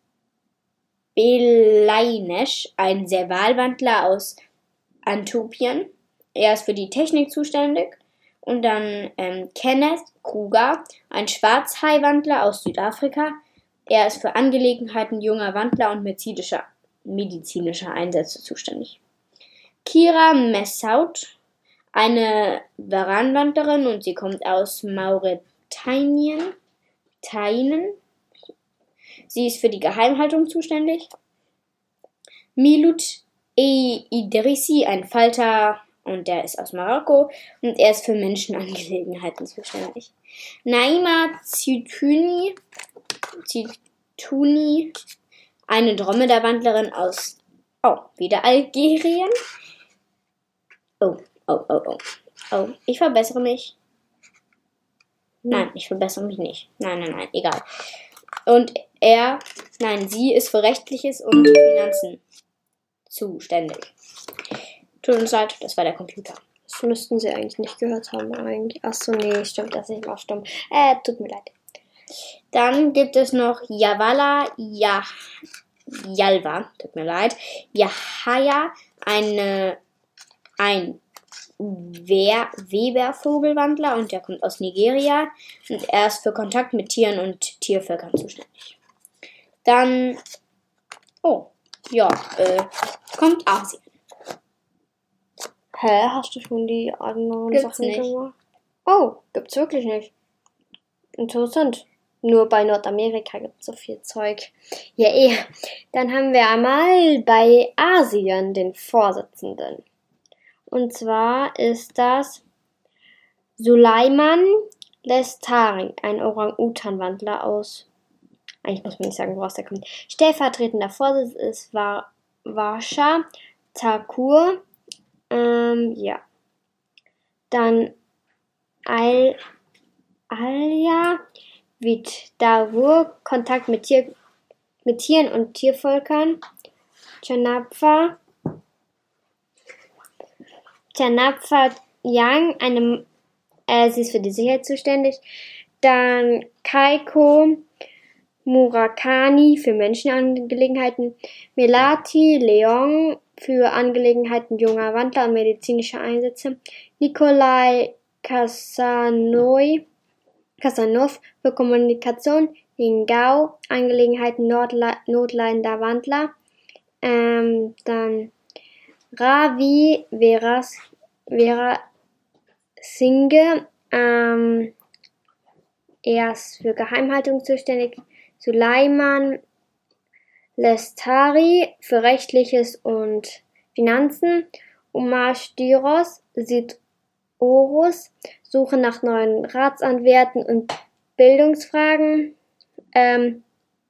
Belainesh, ein Servalwandler aus Antopien. Er ist für die Technik zuständig. Und dann ähm, Kenneth Kruger, ein Schwarzhaiwandler aus Südafrika. Er ist für Angelegenheiten junger Wandler und medizinischer, medizinischer Einsätze zuständig. Kira Messaut, eine Varanwandlerin und sie kommt aus Mauretanien. Tainen. Sie ist für die Geheimhaltung zuständig. Milut E. Idrissi, ein Falter, und der ist aus Marokko und er ist für Menschenangelegenheiten zuständig. Naima Zituni, Zituni, eine Dromedar-Wandlerin aus, oh, wieder Algerien. Oh, oh, oh, oh. Oh, ich verbessere mich. Nein, ich verbessere mich nicht. Nein, nein, nein, egal. Und er, nein, sie ist für Rechtliches und Finanzen zuständig. Tut uns leid, das war der Computer. Das müssten sie eigentlich nicht gehört haben. Eigentlich. Achso, nee, stimmt, das ist nicht mal stumm. Äh, tut mir leid. Dann gibt es noch Yavala ja, Yalva, tut mir leid. Yahaya, eine, ein Wer- Webervogelwandler und der kommt aus Nigeria und er ist für Kontakt mit Tieren und Tiervölkern zuständig. Dann, oh, ja, äh, kommt Asien. Hä, hast du schon die anderen Gibt's Sachen nicht. gemacht? Oh, gibt's wirklich nicht. Interessant. Nur bei Nordamerika gibt's so viel Zeug. Ja, eh. Dann haben wir einmal bei Asien den Vorsitzenden. Und zwar ist das Sulaiman Lestari, ein Orang-Utan-Wandler aus, eigentlich muss man nicht sagen, woraus der kommt. Stellvertretender Vorsitz ist Var- Varsha Thakur. Ähm, ja. Dann Al Alja Viddavur, Kontakt mit, Tier, mit Tieren und Tiervölkern. Chanapha Chanapha Yang, eine, äh, sie ist für die Sicherheit zuständig. Dann Kaiko Murakami für Menschenangelegenheiten. Melati Leong für Angelegenheiten junger Wandler und medizinische Einsätze. Nikolai Kasanoi, Kasanov für Kommunikation. Lingao, Angelegenheiten Nordla- notleidender Wandler. Ähm, dann Ravi Veras, Vera Singhe, ähm, er ist für Geheimhaltung zuständig. Sulaiman Lestari für Rechtliches und Finanzen. Umar Stiros, Sidorus, Suche nach neuen Ratsanwärten und Bildungsfragen. Ähm,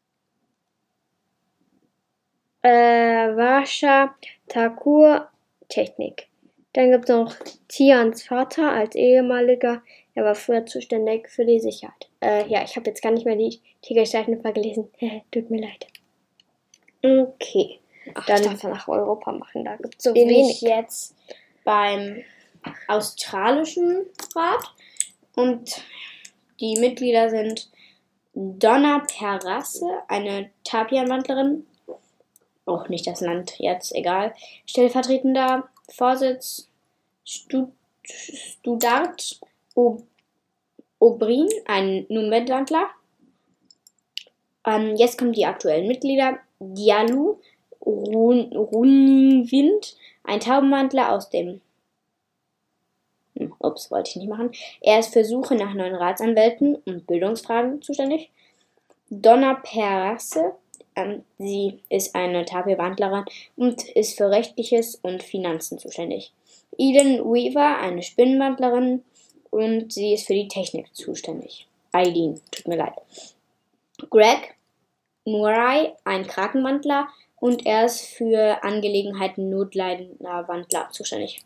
äh, Varsha Thakur, Technik. Dann gibt es noch Tians Vater als ehemaliger, er war früher zuständig für die Sicherheit. Äh, ja, ich habe jetzt gar nicht mehr die Tiergestalten vergelesen. Tut mir leid. Okay. Ach, dann darf er nach Europa machen, da gibt es so bin wenig. Ich jetzt beim australischen Rat und die Mitglieder sind Donna Perasse, eine Tapian-Wandlerin, auch nicht das Land jetzt, egal, stellvertretender Vorsitz Stud- Studart O- Obrin, ein Numedwandler. Ähm, jetzt kommen die aktuellen Mitglieder. Dialu Run- Runwind, ein Taubenwandler aus dem hm, Ups, wollte ich nicht machen. Er ist für Suche nach neuen Ratsanwälten und Bildungsfragen zuständig. Donna Perasse, ähm, sie ist eine Tapir-Wandlerin und ist für Rechtliches und Finanzen zuständig. Eden Weaver, eine Spinnenwandlerin und sie ist für die Technik zuständig. Eileen, tut mir leid. Greg Murray, ein Krakenwandler und er ist für Angelegenheiten notleidender Wandler zuständig.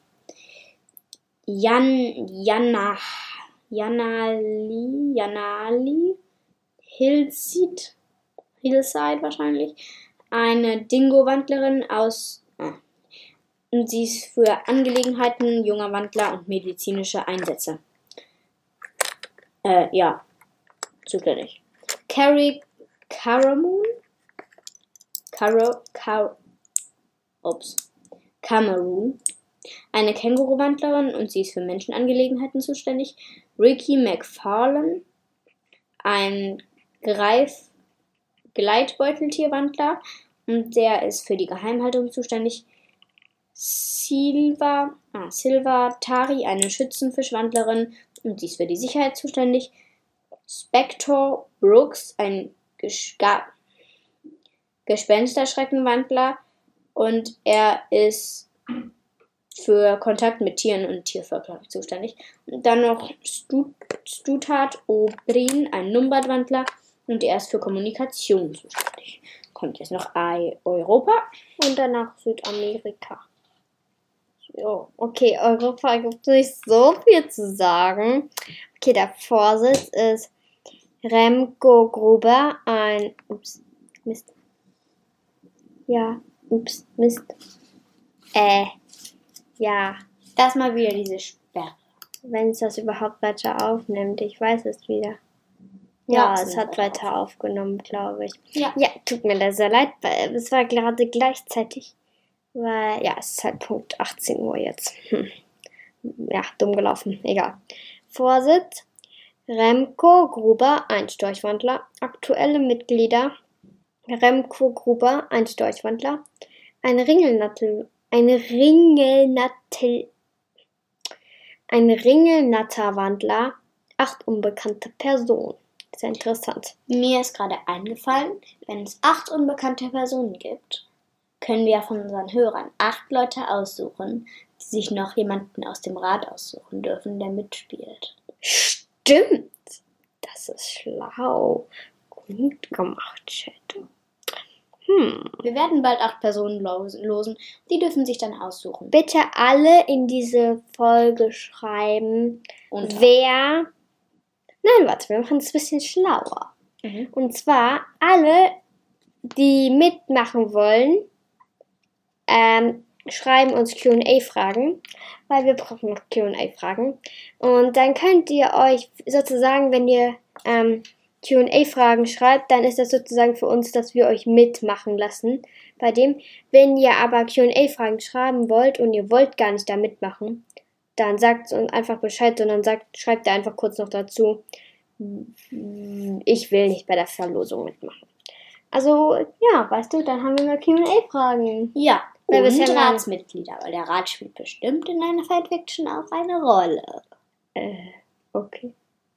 Jan, Jana, Janali, Janali, Hillside, Hillside wahrscheinlich, eine Dingo-Wandlerin aus, äh, und sie ist für Angelegenheiten junger Wandler und medizinische Einsätze. Äh, ja, zuständig. Carrie Caramoon, Caro, Car, ups, Cameroon, eine Känguru-Wandlerin und sie ist für Menschenangelegenheiten zuständig. Ricky McFarlane, ein Greif Gleitbeuteltierwandler und der ist für die Geheimhaltung zuständig. Silva, ah, Silva Tari, eine Schützenfischwandlerin und sie ist für die Sicherheit zuständig. Spector Brooks, ein Ges- Ga- Gespensterschreckenwandler und er ist für Kontakt mit Tieren und Tiervölkern zuständig. Und dann noch Stutat Obrin, ein Numbert-Wandler, und er ist für Kommunikation zuständig. Kommt jetzt noch Europa. Und danach Südamerika. So, okay, Europa gibt nicht so viel zu sagen. Okay, der Vorsitz ist Remco Gruber, ein... Ups, Mist. Ja, ups, Mist. Äh, ja. Das mal wieder diese Sperre. Wenn es das überhaupt weiter aufnimmt, ich weiß es wieder. Ja, Ja, es hat weiter aufgenommen, glaube ich. Ja. Ja, tut mir sehr leid, weil es war gerade gleichzeitig, weil, ja, es ist halt Punkt achtzehn Uhr jetzt. Hm. Ja, dumm gelaufen, egal. Vorsitz, Remco Gruber, ein Storchwandler. Aktuelle Mitglieder, Remco Gruber, ein Storchwandler. Ein Ringelnattel, eine Ringelnattel, ein Ringelnatterwandler, acht unbekannte Personen. Sehr interessant. Mir ist gerade eingefallen, wenn es acht unbekannte Personen gibt, können wir von unseren Hörern acht Leute aussuchen, die sich noch jemanden aus dem Rat aussuchen dürfen, der mitspielt. Stimmt. Das ist schlau. Gut gemacht, Chat. Hm. Wir werden bald acht Personen losen. Die dürfen sich dann aussuchen. Bitte alle in diese Folge schreiben, Und wer... Nein, warte, wir machen es ein bisschen schlauer. Mhm. Und zwar alle, die mitmachen wollen, ähm, schreiben uns Q und A-Fragen, weil wir brauchen noch Q und A-Fragen. Und dann könnt ihr euch sozusagen, wenn ihr ähm, Q und A-Fragen schreibt, dann ist das sozusagen für uns, dass wir euch mitmachen lassen bei dem. Wenn ihr aber Q und A-Fragen schreiben wollt und ihr wollt gar nicht da mitmachen, dann sagt uns einfach Bescheid und dann sagt, schreibt ihr einfach kurz noch dazu, ich will nicht bei der Verlosung mitmachen. Also, ja, weißt du, dann haben wir mal Q und A-Fragen. Ja, Weil und bisher waren- Ratsmitglieder, weil der Rat spielt bestimmt in einer Fanfiction auch eine Rolle. Äh, okay.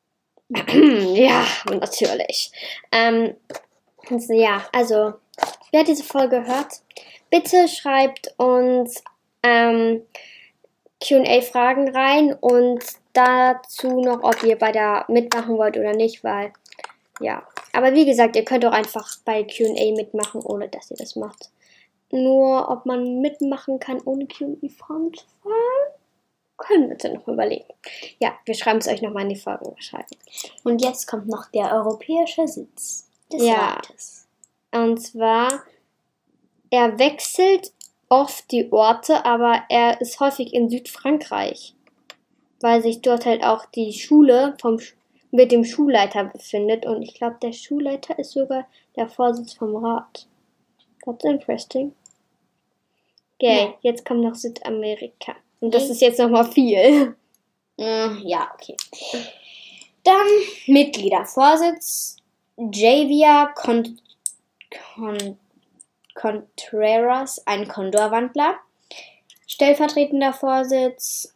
Ja, natürlich. Ähm, also, ja, also, wer diese Folge hört, bitte schreibt uns ähm, Q und A-Fragen rein und dazu noch, ob ihr bei der mitmachen wollt oder nicht, weil, ja. Aber wie gesagt, ihr könnt auch einfach bei Q und A mitmachen, ohne dass ihr das macht. Nur, ob man mitmachen kann, ohne Q und A-Fragen zu fragen, können wir uns dann noch überlegen. Ja, wir schreiben es euch nochmal in die Folgenbeschreibung. Und jetzt kommt noch der europäische Sitz des Ja. Rates. Und zwar, er wechselt oft die Orte, aber er ist häufig in Südfrankreich, weil sich dort halt auch die Schule vom Sch- mit dem Schulleiter befindet. Und ich glaube, der Schulleiter ist sogar der Vorsitz vom Rat. That's interesting. Okay, Ja. jetzt kommt noch Südamerika. Und das Okay. ist jetzt nochmal viel. Äh, ja, okay. Dann Mitglieder. Vorsitz Javier Con Con Contreras, ein Kondorwandler. Stellvertretender Vorsitz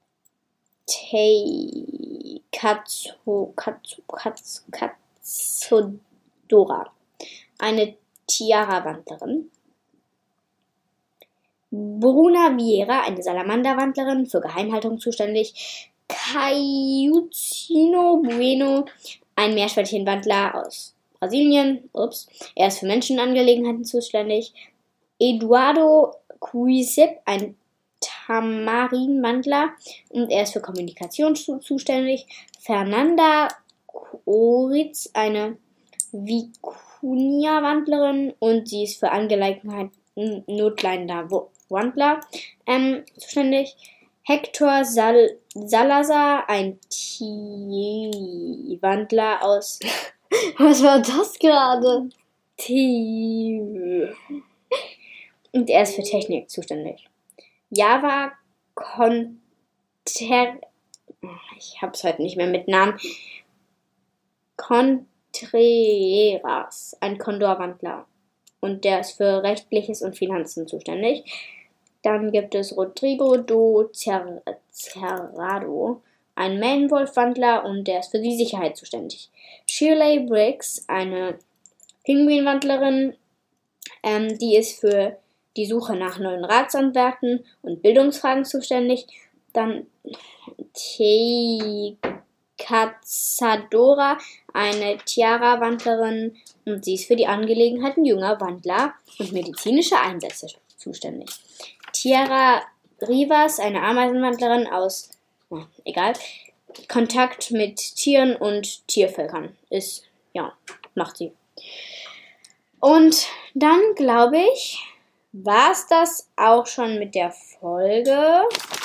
Tei Katsu, Katsu, Katsu, Katsudora, eine Tiara-Wandlerin. Bruna Vieira, eine Salamanderwandlerin, für Geheimhaltung zuständig. Cayucino Bueno, ein Meerschweinchen-Wandler aus Brasilien. Ups. Er ist für Menschenangelegenheiten zuständig. Eduardo Cuisip, ein Tamarin-Wandler, und er ist für Kommunikation zu- zuständig. Fernanda Koritz, eine Vicuña-Wandlerin, und sie ist für Angelegenheiten notleidender Wo- Wandler ähm, zuständig. Hector Sal- Salazar, ein T-Wandler aus Was war das gerade? T. Und er ist für Technik zuständig. Java Conter. Ich hab's heute nicht mehr mit Namen. Contreras, ein Kondorwandler. Und der ist für Rechtliches und Finanzen zuständig. Dann gibt es Rodrigo do Cer- Cerrado, ein Main-Wolf-Wandler, und der ist für die Sicherheit zuständig. Shirley Briggs, eine Pinguinwandlerin, ähm, die ist für die Suche nach neuen Ratsanwärtern und Bildungsfragen zuständig. Dann Teikazadora, eine Tiara-Wandlerin, und sie ist für die Angelegenheiten junger Wandler und medizinische Einsätze zuständig. Tiara Rivas, eine Ameisenwandlerin aus, na, egal, Kontakt mit Tieren und Tiervölkern ist, ja, macht sie. Und dann, glaube ich, war es das auch schon mit der Folge.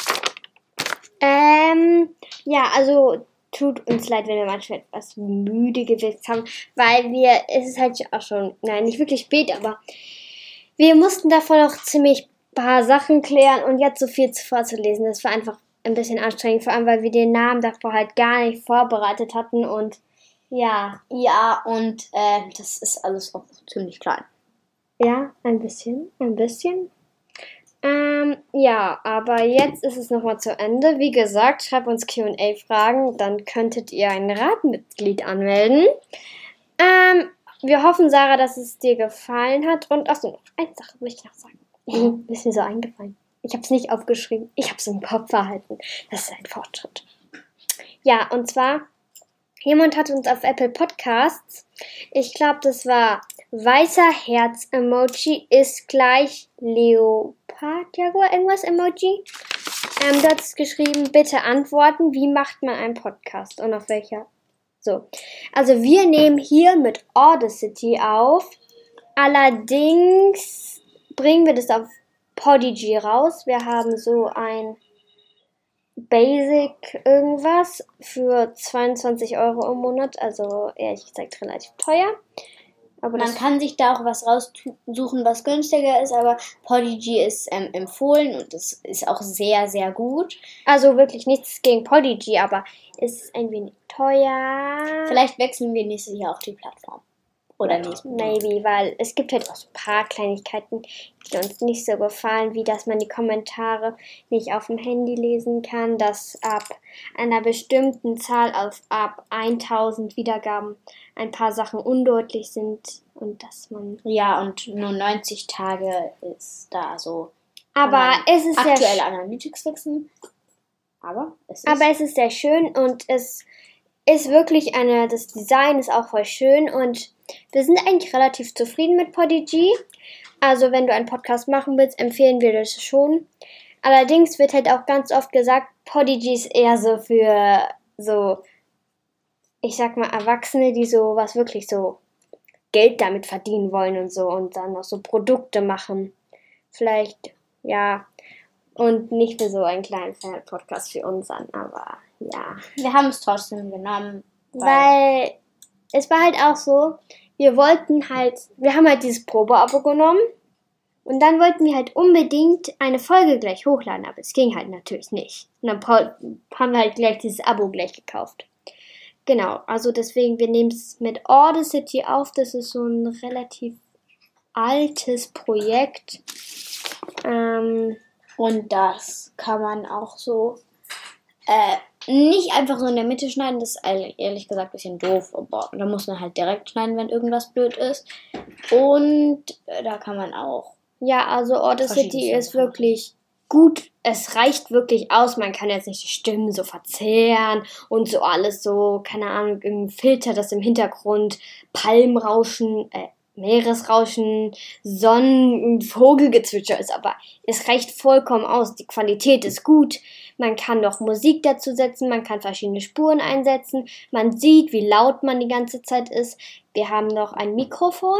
Ähm, ja, also tut uns leid, wenn wir manchmal etwas müde gewirkt haben, weil wir, es ist halt auch schon, nein, nicht wirklich spät, aber wir mussten davon noch ziemlich paar Sachen klären und jetzt so viel vorzulesen, das war einfach ein bisschen anstrengend, vor allem, weil wir den Namen davor halt gar nicht vorbereitet hatten und ja. Ja, und äh, das ist alles auch ziemlich klein. Ja, ein bisschen, ein bisschen. Ähm, ja, aber jetzt ist es nochmal zu Ende. Wie gesagt, schreibt uns Q und A-Fragen, dann könntet ihr ein Ratmitglied anmelden. Ähm, wir hoffen, Sarah, dass es dir gefallen hat. Und achso, noch eine Sache möchte ich noch sagen. Mhm. Ist mir so eingefallen. Ich habe es nicht aufgeschrieben, ich habe es im Kopf behalten. Das ist ein Fortschritt. Ja, und zwar, jemand hat uns auf Apple Podcasts, ich glaube, das war weißer Herz-Emoji ist gleich Leopard-Jaguar, irgendwas Emoji. Ähm, dort ist geschrieben, bitte antworten, wie macht man einen Podcast und auf welcher. So, also wir nehmen hier mit Audacity auf. Allerdings bringen wir das auf Podigy raus. Wir haben so ein Basic irgendwas für zweiundzwanzig Euro im Monat, also ehrlich gesagt relativ teuer. Aber man kann sich da auch was raussuchen, was günstiger ist, aber Podigy ist ähm, empfohlen und es ist auch sehr, sehr gut. Also wirklich nichts gegen Podigy, aber es ist ein wenig teuer. Vielleicht wechseln wir nächstes Jahr auch die Plattform. Oder nicht? Maybe, weil es gibt halt auch so ein paar Kleinigkeiten, die uns nicht so gefallen, wie dass man die Kommentare nicht auf dem Handy lesen kann, dass ab einer bestimmten Zahl auf ab tausend Wiedergaben ein paar Sachen undeutlich sind und dass man... Ja, und nur neunzig Tage ist da so... Aber es ist aktuelle sehr... Analytics wechseln. Aber es ist... Aber es ist sehr schön und es ist wirklich eine... Das Design ist auch voll schön und wir sind eigentlich relativ zufrieden mit Podigy. Also wenn du einen Podcast machen willst, empfehlen wir das schon. Allerdings wird halt auch ganz oft gesagt, Podigy ist eher so für so, ich sag mal, Erwachsene, die so was wirklich so Geld damit verdienen wollen und so und dann noch so Produkte machen. Vielleicht, ja, und nicht für so einen kleinen Fan-Podcast für uns an, aber ja. Wir haben es trotzdem genommen. Weil, weil es war halt auch so, wir wollten halt, wir haben halt dieses Probeabo genommen und dann wollten wir halt unbedingt eine Folge gleich hochladen, aber es ging halt natürlich nicht. Und dann haben wir halt gleich dieses Abo gleich gekauft. Genau, also deswegen, wir nehmen es mit Audacity auf, das ist so ein relativ altes Projekt. Ähm, und das kann man auch so äh, nicht einfach so in der Mitte schneiden, das ist ehrlich gesagt ein bisschen doof, aber da muss man halt direkt schneiden, wenn irgendwas blöd ist. Und äh, da kann man auch... Ja, also Audacity ist wirklich gut, es reicht wirklich aus, man kann jetzt nicht die Stimmen so verzehren und so alles so, keine Ahnung, irgendein Filter, das im Hintergrund Palmrauschen, äh, Meeresrauschen, Sonnen- und Vogelgezwitscher ist, aber es reicht vollkommen aus, die Qualität ist gut, man kann noch Musik dazu setzen, man kann verschiedene Spuren einsetzen, man sieht, wie laut man die ganze Zeit ist, wir haben noch ein Mikrofon,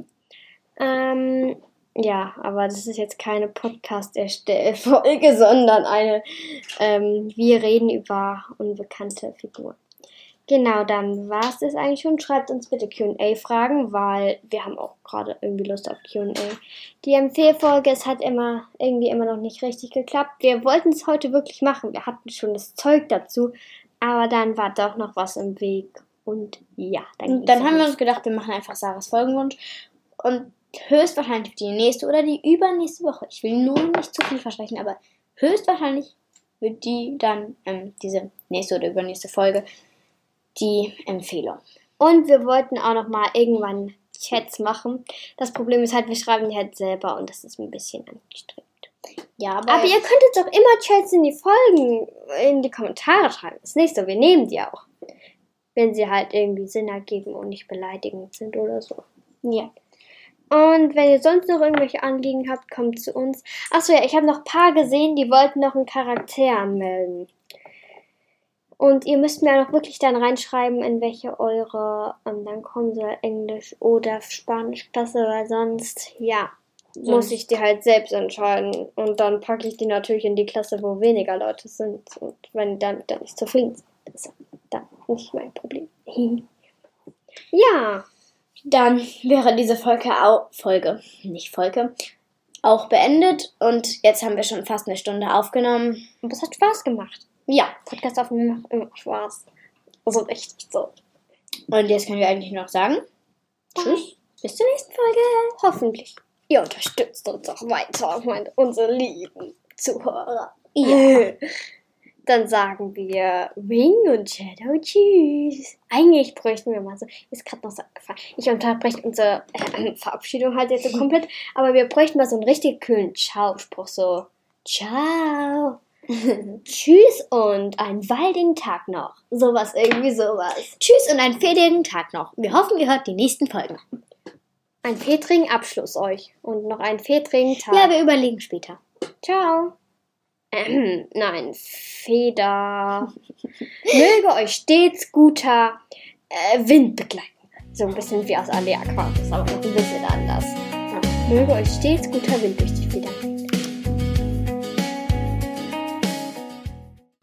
ähm, ja, aber das ist jetzt keine Podcast-Folge, sondern eine, ähm, wir reden über unbekannte Figuren. Genau, dann war es das eigentlich schon. Schreibt uns bitte Q und A-Fragen, weil wir haben auch gerade irgendwie Lust auf Q und A. Die Empfehlfolge, es hat immer irgendwie immer noch nicht richtig geklappt. Wir wollten es heute wirklich machen. Wir hatten schon das Zeug dazu, aber dann war doch noch was im Weg. Und ja, dann, dann haben wir uns gedacht, wir machen einfach Sarahs Folgenwunsch. Und höchstwahrscheinlich die nächste oder die übernächste Woche. Ich will nur nicht zu viel versprechen, aber höchstwahrscheinlich wird die dann, ähm, diese nächste oder übernächste Folge, die Empfehlung. Und wir wollten auch noch mal irgendwann Chats machen. Das Problem ist halt, wir schreiben die halt selber und das ist ein bisschen anstrengend. Ja, aber, aber ihr könntet doch immer Chats in die Folgen, in die Kommentare schreiben. Das ist nicht so, wir nehmen die auch. Wenn sie halt irgendwie Sinn ergeben und nicht beleidigend sind oder so. Ja. Und wenn ihr sonst noch irgendwelche Anliegen habt, kommt zu uns. Achso, ja, ich habe noch ein paar gesehen, die wollten noch einen Charakter anmelden. Und ihr müsst mir auch wirklich dann reinschreiben, in welche eure, und dann kommen sie Englisch oder Spanischklasse, weil sonst, ja, sonst muss ich die halt selbst entscheiden. Und dann packe ich die natürlich in die Klasse, wo weniger Leute sind. Und wenn die damit dann nicht zufrieden sind, das ist dann nicht mein Problem. Ja. Dann wäre diese Folge auch, Folge, nicht Folge, auch beendet. Und jetzt haben wir schon fast eine Stunde aufgenommen. Und das hat Spaß gemacht. Ja. Podcast aufnehmen macht immer Spaß. Also richtig so. Und jetzt können wir eigentlich noch sagen, tschüss, bis zur nächsten Folge. Hoffentlich. Ihr unterstützt uns auch weiter, meine, unsere lieben Zuhörer. Ja. Dann sagen wir Ring und Shadow Tschüss. Eigentlich bräuchten wir mal so, ist gerade noch so angefallen. Ich unterbreche unsere äh, Verabschiedung halt jetzt so komplett, aber wir bräuchten mal so einen richtig kühlen Ciao-Spruch, so Ciao. Tschüss und einen waldigen Tag noch. Sowas, irgendwie sowas. Tschüss und einen fädigen Tag noch. Wir hoffen, ihr hört die nächsten Folgen. Einen fedrigen Abschluss euch und noch einen fedrigen Tag. Ja, wir überlegen später. Ciao. Ähm, nein, Feder. Möge euch stets guter äh, Wind begleiten. So ein bisschen wie aus Alea Aquarius, aber noch ein bisschen anders. Ja. Möge euch stets guter Wind durch die Federn.